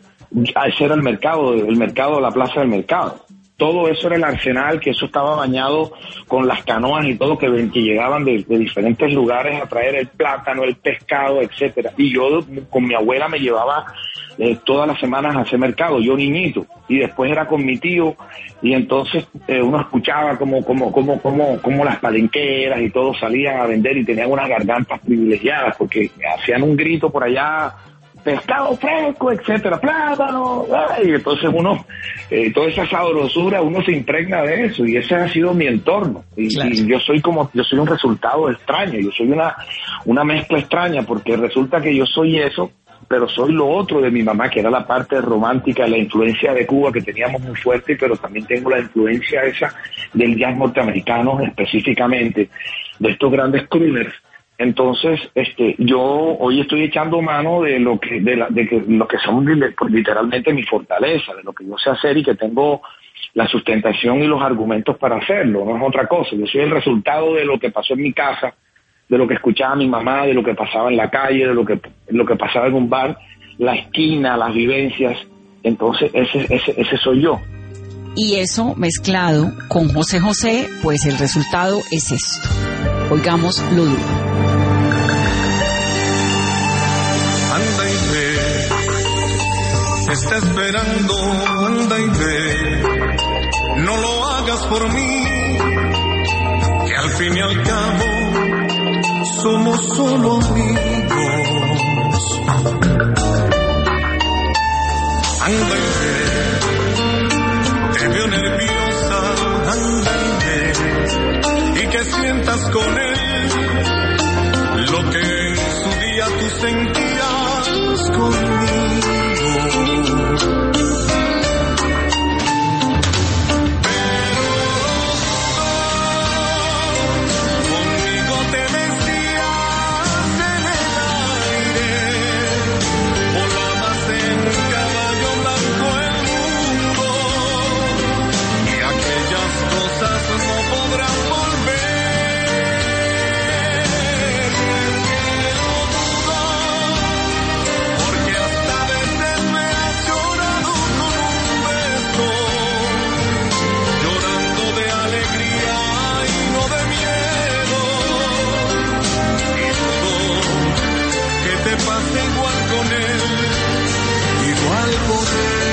Ese era el mercado, el mercado, la plaza del mercado. Todo eso era el arsenal, que eso estaba bañado con las canoas y todo, que, que llegaban de, de diferentes lugares a traer el plátano, el pescado, etcétera. Y yo con mi abuela me llevaba eh, todas las semanas a ese mercado, yo niñito, y después era con mi tío, y entonces eh, uno escuchaba como, como, como, como, como las palenqueras y todo salían a vender, y tenían unas gargantas privilegiadas, porque hacían un grito por allá, pescado fresco, etcétera, plátano, y entonces uno, eh, toda esa sabrosura, uno se impregna de eso, y ese ha sido mi entorno, y, claro. y yo soy como, yo soy un resultado extraño, yo soy una, una mezcla extraña, porque resulta que yo soy eso, pero soy lo otro de mi mamá, que era la parte romántica, la influencia de Cuba que teníamos muy fuerte, pero también tengo la influencia esa del jazz norteamericano, específicamente de estos grandes crooners. Entonces, este, yo hoy estoy echando mano de lo que, de, la, de que lo que son literalmente mi fortaleza, de lo que yo sé hacer y que tengo la sustentación y los argumentos para hacerlo, no es otra cosa. Yo soy el resultado de lo que pasó en mi casa, de lo que escuchaba mi mamá, de lo que pasaba en la calle, de lo que, lo que pasaba en un bar, la esquina, las vivencias. Entonces, ese, ese, ese soy yo. Y eso mezclado con José José, pues el resultado es esto. Oigamos lo duro. Anda y ve, te está esperando, anda y ve, no lo hagas por mí, que al fin y al cabo somos solo amigos. Anda y ve, te veo nerviosa, anda y ve, y que sientas con él lo que en su día tú sentías conmigo. Pero conmigo te mecías en el aire, volabas en caballo blanco el mundo, y aquellas cosas no podrán volver. Igual con él, igual con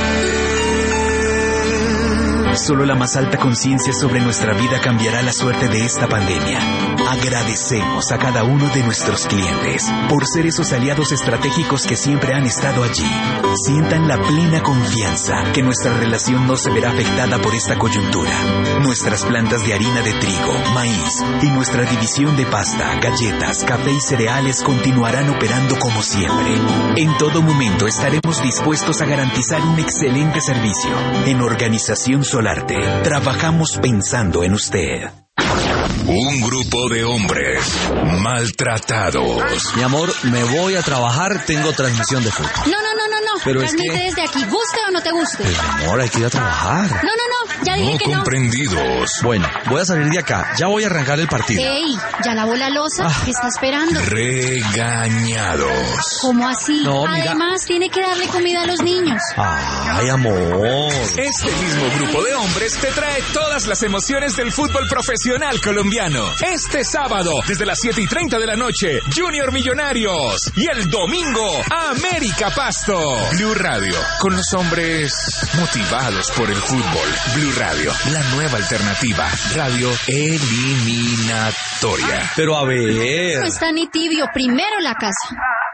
él. Solo la más alta conciencia sobre nuestra vida cambiará la suerte de esta pandemia. Agradecemos a cada uno de nuestros clientes por ser esos aliados estratégicos que siempre han estado allí. Sientan la plena confianza que nuestra relación no se verá afectada por esta coyuntura. Nuestras plantas de harina de trigo, maíz y nuestra división de pasta, galletas, café y cereales continuarán operando como siempre. En todo momento estaremos dispuestos a garantizar un excelente servicio. En Organización Solarte, trabajamos pensando en usted. Un grupo de hombres maltratados. Mi amor, me voy a trabajar, tengo transmisión de fútbol. No, no, no, no, no. Pero transmite es que... desde aquí, guste o no te guste. Pero mi amor, hay que ir a trabajar. No, no, no, ya dije No que no. comprendidos. Bueno, voy a salir de acá, ya voy a arrancar el partido. Ey, ya lavó la loza, Ah. ¿qué está esperando? Regañados. ¿Cómo así? No, mira. Además, tiene que darle comida a los niños. Ay, amor. Este mismo grupo de hombres te trae todas las emociones del fútbol profesional colombiano. Este sábado, desde las siete y treinta de la noche, Junior Millonarios. Y el domingo, América Pasto. Blue Radio, con los hombres motivados por el fútbol. Blue Radio, la nueva alternativa. Radio eliminatoria. Pero a No ver... está ni tibio, primero la casa.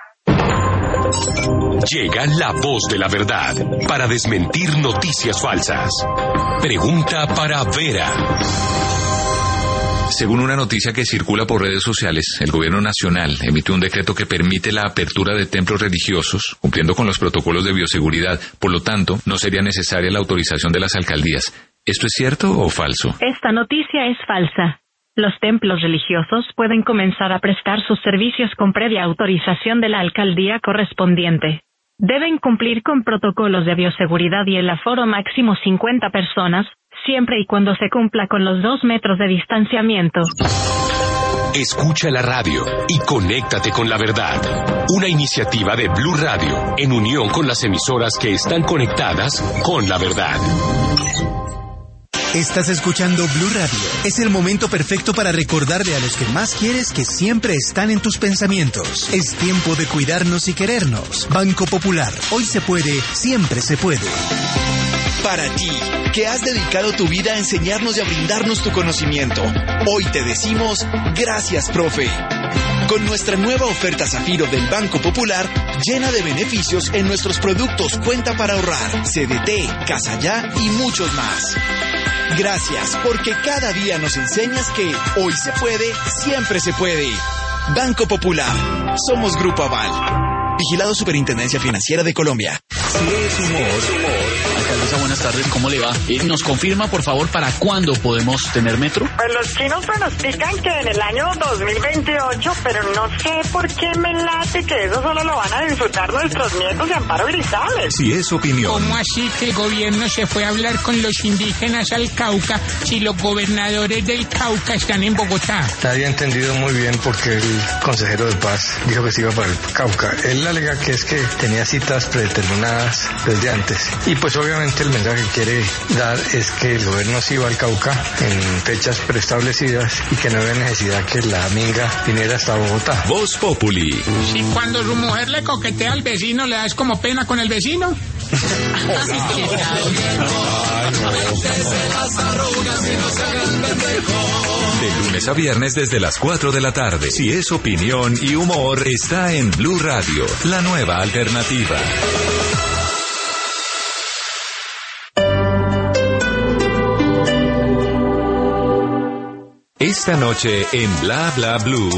Llega la voz de la verdad para desmentir noticias falsas. Pregunta para Vera. Según una noticia que circula por redes sociales, el gobierno nacional emitió un decreto que permite la apertura de templos religiosos, cumpliendo con los protocolos de bioseguridad. Por lo tanto, no sería necesaria la autorización de las alcaldías. ¿Esto es cierto o falso? Esta noticia es falsa. Los templos religiosos pueden comenzar a prestar sus servicios con previa autorización de la alcaldía correspondiente. Deben cumplir con protocolos de bioseguridad y el aforo máximo cincuenta personas, siempre y cuando se cumpla con los dos metros de distanciamiento. Escucha la radio y conéctate con la verdad. Una iniciativa de Blue Radio en unión con las emisoras que están conectadas con la verdad. Estás escuchando Blue Radio. Es el momento perfecto para recordarle a los que más quieres que siempre están en tus pensamientos. Es tiempo de cuidarnos y querernos. Banco Popular. Hoy se puede, siempre se puede. Para ti, que has dedicado tu vida a enseñarnos y a brindarnos tu conocimiento, hoy te decimos gracias, profe. Con nuestra nueva oferta Zafiro del Banco Popular, llena de beneficios en nuestros productos Cuenta para Ahorrar, C D T, Casa Ya y muchos más. Gracias, porque cada día nos enseñas que hoy se puede, siempre se puede. Banco Popular. Somos Grupo Aval. Vigilado Superintendencia Financiera de Colombia. Así es humor. Alcaldesa, buenas tardes, ¿cómo le va? Eh, ¿Nos confirma, por favor, para cuándo podemos tener metro? Pues los chinos pronostican que en el año dos mil veintiocho, pero no sé por qué me late que eso solo lo van a disfrutar nuestros nietos de Amparo Grisales. Si es opinión. ¿Cómo así que el gobierno se fue a hablar con los indígenas al Cauca si los gobernadores del Cauca están en Bogotá? Nadie ha entendido muy bien por qué el consejero de Paz dijo que se iba para el Cauca. Él alega que es que tenía citas predeterminadas desde antes. Y pues obviamente el mensaje que quiere dar es que el gobierno sí iba al Cauca en fechas preestablecidas y que no había necesidad que la minga viniera hasta Bogotá. Voz Populi. Si cuando su mujer le coquetea al vecino, ¿le das como pena con el vecino? De lunes a viernes desde las cuatro de la tarde. Si es opinión y humor, está en Blue Radio, la nueva alternativa. Esta noche en Bla Bla Blue.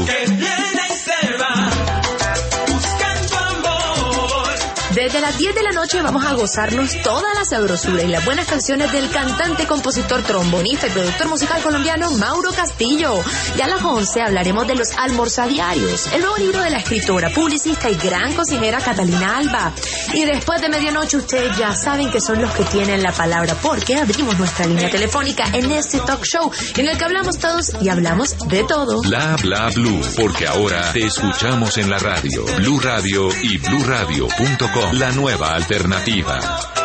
Desde las diez de la noche vamos a gozarnos toda la sabrosura y las buenas canciones del cantante, compositor, trombonista y productor musical colombiano Mauro Castillo. Ya a las once hablaremos de Los Almorzadiarios, el nuevo libro de la escritora, publicista y gran cocinera Catalina Alba. Y después de medianoche ustedes ya saben que son los que tienen la palabra, porque abrimos nuestra línea telefónica en este talk show en el que hablamos todos y hablamos de todo. Bla Bla Blue, porque ahora te escuchamos en la radio, Blue Radio y blue radio punto com. La nueva alternativa.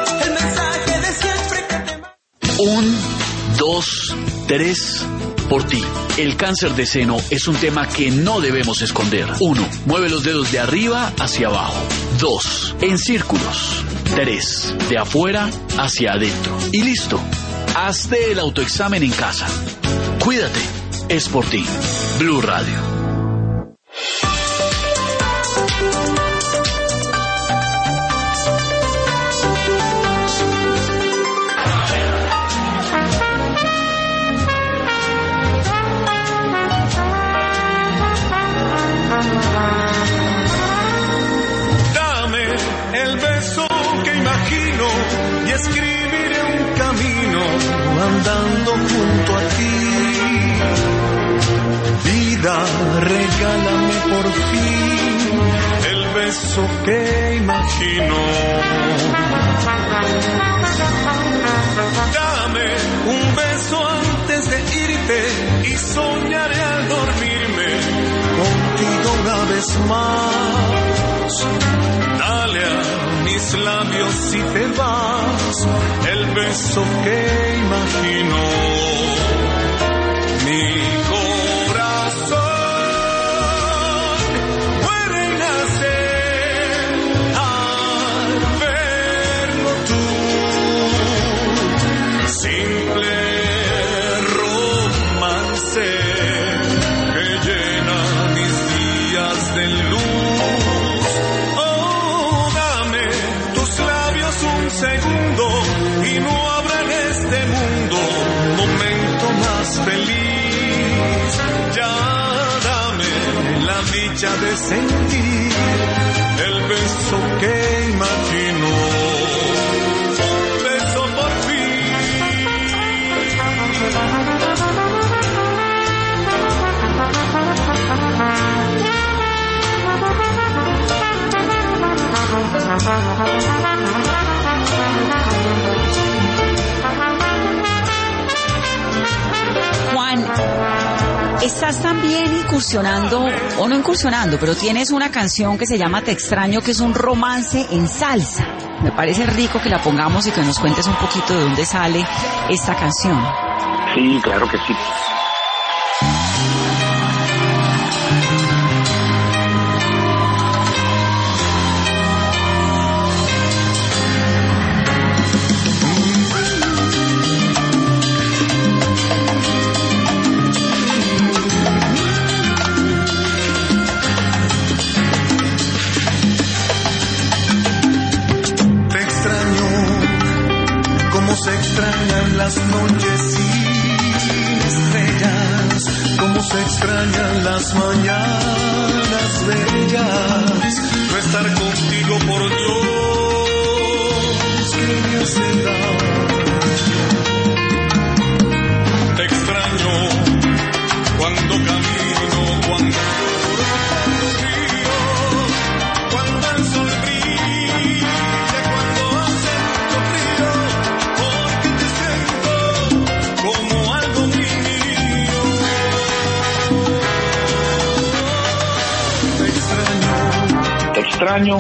Un, dos, tres, por ti. El cáncer de seno es un tema que no debemos esconder. Uno, mueve los dedos de arriba hacia abajo. Dos, en círculos. Tres, de afuera hacia adentro. Y listo. Hazte el autoexamen en casa. Cuídate. Es por ti. Blue Radio. Escribiré un camino andando junto a ti. Vida, regálame por fin el beso que imagino. Dame un beso antes de irte y soñaré al dormirme contigo una vez más. Dale a mis labios si te vas el beso que imagino. Mi corazón puede nacer al verlo tú. Simple romance que llena mis días de luz. Segundo y no habrá en este mundo momento más feliz. Ya dame la dicha de sentir el beso que imagino. Un beso por fin. Juan, estás también incursionando, o no incursionando, pero tienes una canción que se llama Te extraño, que es un romance en salsa. Me parece rico que la pongamos y que nos cuentes un poquito de dónde sale esta canción. Sí, claro que sí. Se extrañan las noches sin estrellas, como se extrañan las mañanas bellas, no estar contigo por Dios. extraño,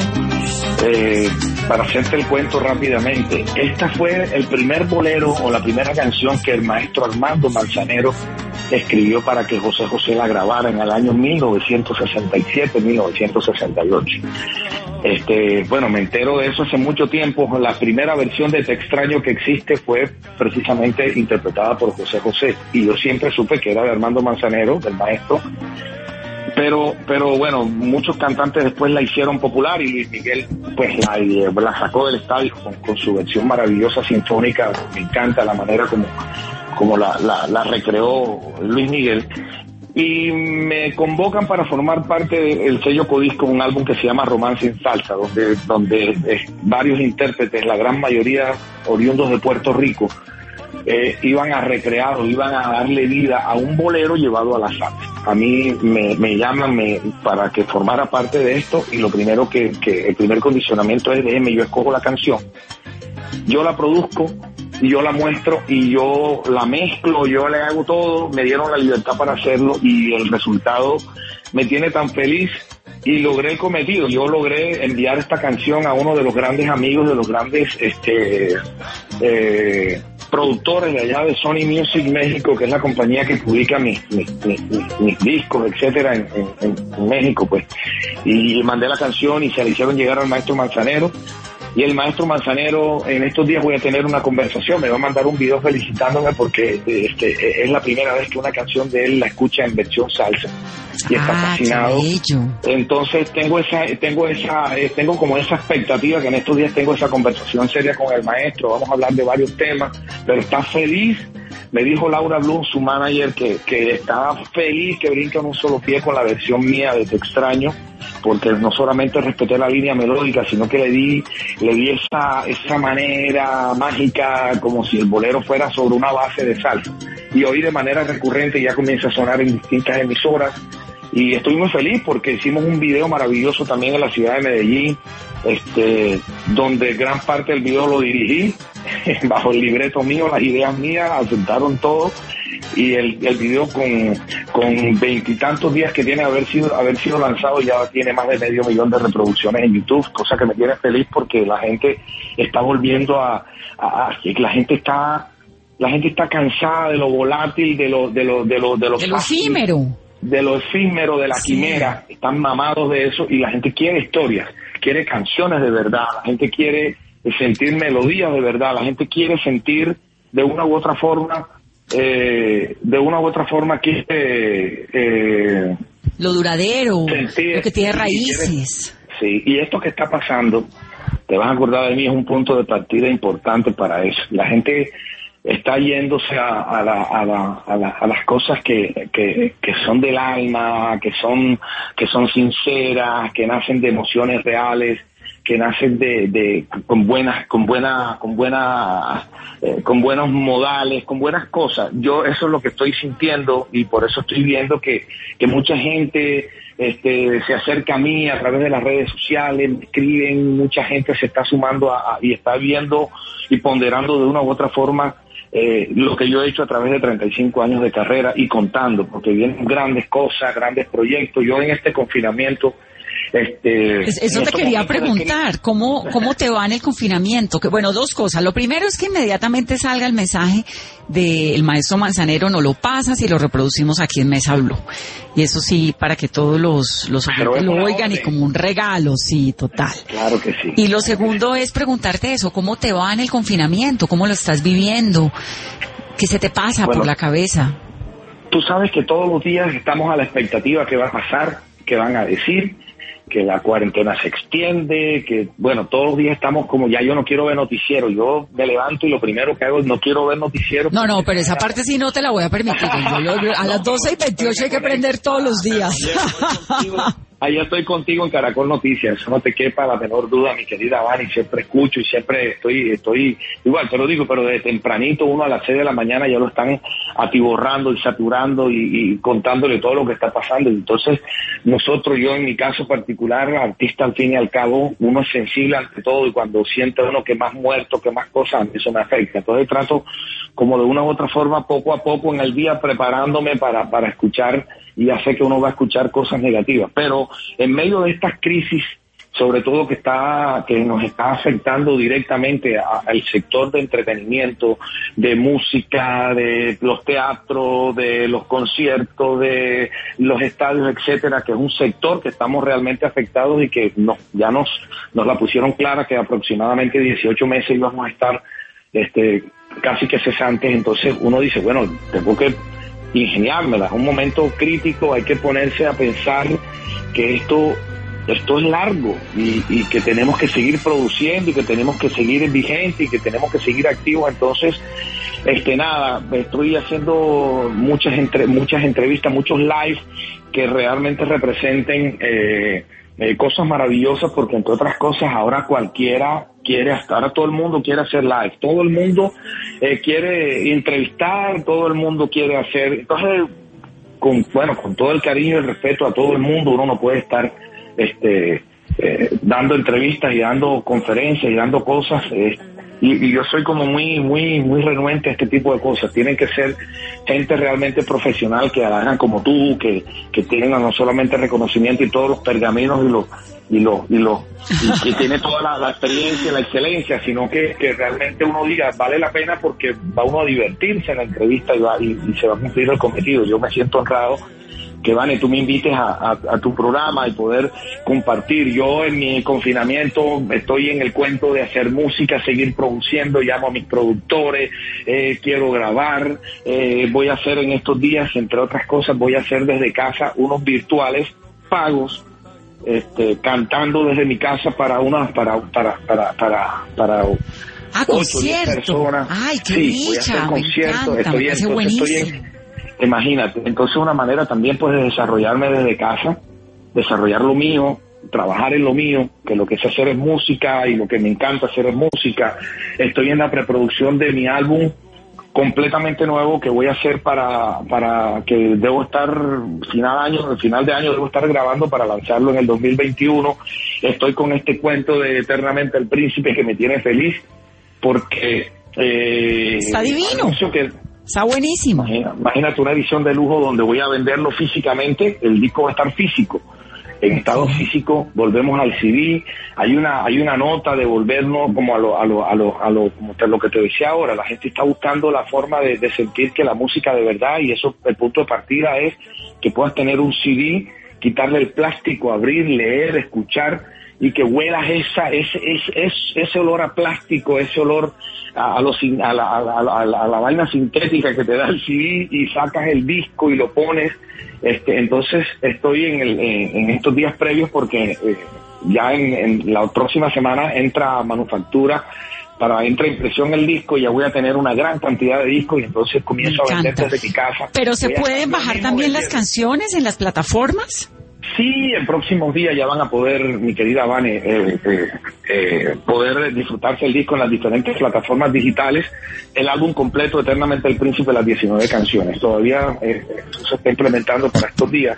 eh, para hacerte el cuento rápidamente, esta fue el primer bolero o la primera canción que el maestro Armando Manzanero escribió para que José José la grabara en el año mil novecientos sesenta y siete, mil novecientos sesenta y ocho. Este, bueno, me entero de eso hace mucho tiempo. La primera versión de Te extraño que existe fue precisamente interpretada por José José, y yo siempre supe que era de Armando Manzanero, del maestro. Pero, pero bueno, muchos cantantes después la hicieron popular, y Luis Miguel pues la, la sacó del estadio con, con su versión maravillosa sinfónica. Me encanta la manera como, como la, la, la recreó Luis Miguel. Y me convocan para formar parte del sello Codisco, un álbum que se llama Romance en Salsa, donde, donde eh, varios intérpretes, la gran mayoría oriundos de Puerto Rico, eh, iban a recrear o iban a darle vida a un bolero llevado a la salsa. A mí me, me llaman me, para que formara parte de esto, y lo primero que, que el primer condicionamiento es: déjeme, yo escojo la canción, yo la produzco, y yo la muestro, y yo la mezclo, yo le hago todo. Me dieron la libertad para hacerlo, y el resultado me tiene tan feliz, y logré el cometido. Yo logré enviar esta canción a uno de los grandes amigos, de los grandes este eh, productores de allá de Sony Music México, que es la compañía que publica mis, mis, mis, mis, mis discos, etcétera, en, en, en México, pues. Y mandé la canción y se la hicieron llegar al maestro Manzanero. Y el maestro Manzanero, en estos días voy a tener una conversación, me va a mandar un video felicitándome, porque este, es la primera vez que una canción de él la escucha en versión salsa, y está ah, fascinado. Entonces tengo esa, tengo esa, eh, tengo como esa expectativa, que en estos días tengo esa conversación seria con el maestro. Vamos a hablar de varios temas, pero está feliz. Me dijo Laura Bloom, su manager, que, que estaba feliz, que brinca en un solo pie con la versión mía de Te extraño, porque no solamente respeté la línea melódica, sino que le di, le di esa, esa manera mágica, como si el bolero fuera sobre una base de salsa. Y hoy de manera recurrente ya comienza a sonar en distintas emisoras, y estoy muy feliz porque hicimos un video maravilloso también en la ciudad de Medellín, este, donde gran parte del video lo dirigí, bajo el libreto mío, las ideas mías, aceptaron todo, y el, el video con con veintitantos días que tiene haber sido haber sido lanzado ya tiene más de medio millón de reproducciones en YouTube, cosa que me tiene feliz, porque la gente está volviendo a, a, a la gente está la gente está cansada de lo volátil, de lo de lo de lo de lo, de lo efímero, de lo efímero, de la sí. quimera. Están mamados de eso, y la gente quiere historias, quiere canciones de verdad, la gente quiere sentir melodías de verdad, la gente quiere sentir de una u otra forma eh, de una u otra forma que eh, eh, lo duradero, sentir, lo que tiene raíces. Sí, y esto que está pasando, te vas a acordar de mí, es un punto de partida importante para eso. La gente está yéndose a, a, la, a, la, a, la, a las cosas que, que, que son del alma, que son, que son sinceras, que nacen de emociones reales, que nacen de, de con buenas, con buena, con buena, eh, con buenos modales, con buenas cosas. Yo eso es lo que estoy sintiendo, y por eso estoy viendo que, que mucha gente este se acerca a mí a través de las redes sociales, me escriben, mucha gente se está sumando a, a, y está viendo y ponderando de una u otra forma eh, lo que yo he hecho a través de treinta y cinco años de carrera, y contando, porque vienen grandes cosas, grandes proyectos. Yo en este confinamiento Este, Eso te quería preguntar, ¿cómo, cómo te va en el confinamiento? Que bueno, dos cosas. Lo primero es que inmediatamente salga el mensaje del maestro Manzanero, no lo pasas y lo reproducimos aquí en Mesa Blue. Y eso sí, para que todos los, los oyentes lo oigan, y como un regalo, sí, total. Claro que sí. Y lo segundo es preguntarte eso, ¿cómo te va en el confinamiento? ¿Cómo lo estás viviendo? ¿Qué se te pasa bueno, por la cabeza? Tú sabes que todos los días estamos a la expectativa qué va a pasar, qué van a decir, que la cuarentena se extiende, que bueno, todos los días estamos como, ya yo no quiero ver noticiero, yo me levanto y lo primero que hago es no quiero ver noticiero. No, no, pero esa parte sí no te la voy a permitir. Yo, yo, a las doce y veintiocho hay que prender todos los días. Ahí estoy contigo en Caracol Noticias, eso no te quepa la menor duda, mi querida Vani, siempre escucho y siempre estoy estoy igual, pero digo, pero de tempranito uno a las seis de la mañana ya lo están atiborrando y saturando y, y contándole todo lo que está pasando. Entonces nosotros, yo en mi caso particular, artista al fin y al cabo, uno es sensible ante todo, y cuando siente uno que más muerto, que más cosas, eso me afecta. Entonces trato como de una u otra forma, poco a poco en el día, preparándome para, para escuchar, y ya sé que uno va a escuchar cosas negativas, pero en medio de estas crisis sobre todo que está que nos está afectando directamente a, al sector de entretenimiento, de música, de los teatros, de los conciertos, de los estadios, etcétera, que es un sector que estamos realmente afectados y que nos, ya nos nos la pusieron clara que aproximadamente dieciocho meses íbamos a estar este casi que cesantes. Entonces uno dice, bueno, tengo que ingeniármela, es un momento crítico, hay que ponerse a pensar que esto esto es largo y, y que tenemos que seguir produciendo y que tenemos que seguir vigentes y que tenemos que seguir activos. Entonces, este nada, estoy haciendo muchas entre, muchas entrevistas, muchos live que realmente representen eh, eh, cosas maravillosas, porque entre otras cosas ahora cualquiera quiere, hasta ahora todo el mundo quiere hacer live, todo el mundo eh, quiere entrevistar, todo el mundo quiere hacer, entonces con, bueno, con todo el cariño y el respeto a todo el mundo, uno no puede estar este eh, dando entrevistas y dando conferencias y dando cosas eh, y, y yo soy como muy muy muy renuente a este tipo de cosas. Tienen que ser gente realmente profesional, que hagan como tú, que que tengan no solamente reconocimiento y todos los pergaminos y los y los y los y que tiene toda la, la experiencia, la excelencia, sino que, que realmente uno diga vale la pena, porque va uno a divertirse en la entrevista y, va, y, y se va a cumplir el cometido. Yo me siento honrado que, Vane, tú me invites a, a, a tu programa y poder compartir. Yo en mi confinamiento estoy en el cuento de hacer música, seguir produciendo, llamo a mis productores, eh, quiero grabar, eh, voy a hacer en estos días, entre otras cosas, voy a hacer desde casa unos virtuales pagos, este, cantando desde mi casa para unas, para, para, para, para, para ah, ocho, diez personas. Ay, qué sí, dicha, voy a hacer me conciertos, encanta, estoy, me parece entonces, estoy buenísimo. en, imagínate, entonces una manera también pues de desarrollarme desde casa, desarrollar lo mío, trabajar en lo mío, que lo que sé hacer es música y lo que me encanta hacer es música. Estoy en la preproducción de mi álbum completamente nuevo que voy a hacer para para que debo estar final año, al final de año debo estar grabando para lanzarlo en el dos mil veintiuno. Estoy con este cuento de Eternamente el Príncipe que me tiene feliz porque eh, está divino. Que, Está buenísimo. Imagina, imagínate una edición de lujo donde voy a venderlo físicamente, el disco va a estar físico, en estado físico, volvemos al C D, hay una hay una nota de volvernos como a lo a lo a lo, a lo como te, lo que te decía ahora, la gente está buscando la forma de, de sentir que la música de verdad, y eso el punto de partida es que puedas tener un C D, quitarle el plástico, abrir, leer, escuchar, y que huelas esa ese ese, ese, ese olor a plástico, ese olor a, a, los, a, la, a, la, a, la, a la vaina sintética que te da el C D, y sacas el disco y lo pones. Este, entonces estoy en, el, en, en estos días previos porque eh, ya en, en la próxima semana entra manufactura, para entra impresión el disco, y ya voy a tener una gran cantidad de discos, y entonces comienzo a vender desde mi casa. Pero se pueden bajar también las canciones en las plataformas. Sí, en próximos días ya van a poder, mi querida Vane, eh, eh, eh, poder disfrutarse el disco en las diferentes plataformas digitales. El álbum completo, Eternamente el Príncipe, las diecinueve canciones. Todavía eh, se está implementando para estos días.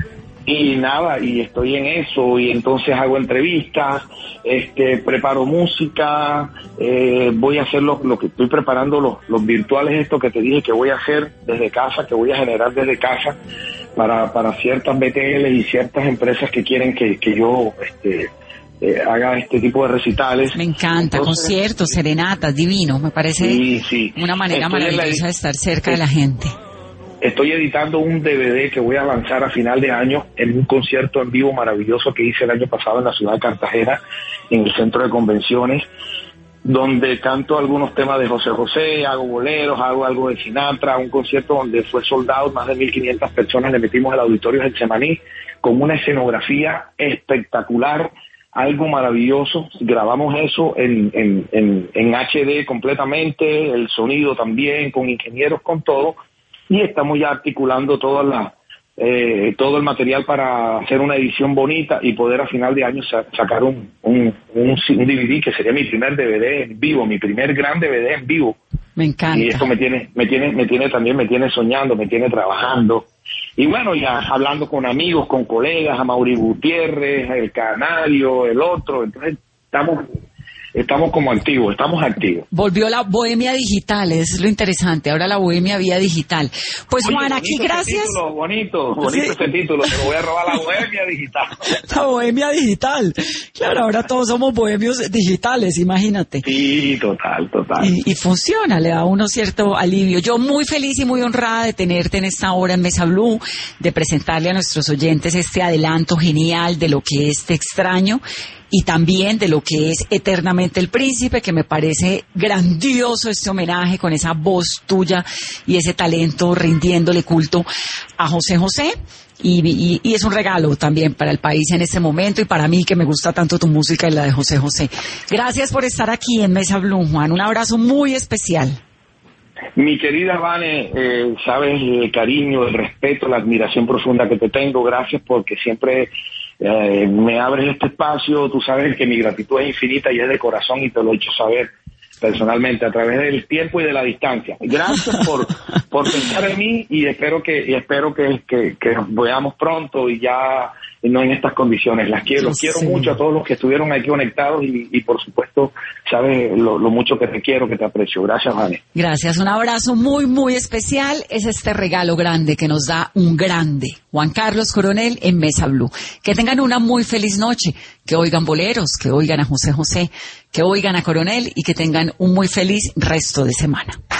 Y nada, y estoy en eso, y entonces hago entrevistas, este, preparo música, eh, voy a hacer lo, lo que estoy preparando, los, los virtuales, esto que te dije que voy a hacer desde casa, que voy a generar desde casa, para para ciertas B T L y ciertas empresas que quieren que, que yo este eh, haga este tipo de recitales. Me encanta, entonces, conciertos, serenatas, divino, me parece sí, sí. una manera Estoy maravillosa la, de estar cerca de la gente. Estoy editando un D V D que voy a lanzar a final de año en un concierto en vivo maravilloso que hice el año pasado en la ciudad de Cartagena, en el centro de convenciones, donde canto algunos temas de José José, hago boleros, hago algo de Sinatra, un concierto donde fue soldado, más de mil quinientas personas le metimos el auditorio Getsemaní, con una escenografía espectacular, algo maravilloso. Grabamos eso en, en, en, en H D completamente, el sonido también, con ingenieros, con todo, y estamos ya articulando toda la Eh, todo el material para hacer una edición bonita y poder a final de año sa- sacar un, un, un, un D V D que sería mi primer D V D en vivo, mi primer gran D V D en vivo. Me encanta. Y esto me tiene, me tiene, me tiene también, me tiene soñando, me tiene trabajando. Y bueno, ya hablando con amigos, con colegas, a Mauri Gutiérrez, el Canario, el otro, entonces estamos estamos como activos, estamos activos. Volvió la bohemia digital, es lo interesante, ahora la bohemia vía digital. Pues Oye, Juan, aquí gracias. Título, bonito, bonito Sí. ese título, pero voy a robar la bohemia digital. La bohemia digital. Claro, ahora todos somos bohemios digitales, imagínate. Sí, total, total. Y, y funciona, le da a uno cierto alivio. Yo muy feliz y muy honrada de tenerte en esta hora en Mesa Blue, de presentarle a nuestros oyentes este adelanto genial de lo que es Te Extraño y también de lo que es Eternamente el Príncipe, que me parece grandioso este homenaje con esa voz tuya y ese talento rindiéndole culto a José José. Y, y, y es un regalo también para el país en este momento y para mí que me gusta tanto tu música y la de José José. Gracias por estar aquí en Mesa Blue, Juan. Un abrazo muy especial. Mi querida Vane, eh, sabes el cariño, el respeto, la admiración profunda que te tengo. Gracias porque siempre eh, me abres este espacio. Tú sabes que mi gratitud es infinita y es de corazón y te lo he hecho saber personalmente a través del tiempo y de la distancia. Gracias por por pensar en mí y espero que y espero que, que, que nos veamos pronto y ya no en estas condiciones. Las quiero, los quiero Sí. mucho a todos los que estuvieron aquí conectados y, y por supuesto sabes lo, lo mucho que te quiero, que te aprecio. Gracias, Vane. Gracias, un abrazo muy, muy especial. Es este regalo grande que nos da un grande, Juan Carlos Coronel en Mesa Blue. Que tengan una muy feliz noche, que oigan boleros, que oigan a José José, que oigan a Coronel y que tengan un muy feliz resto de semana.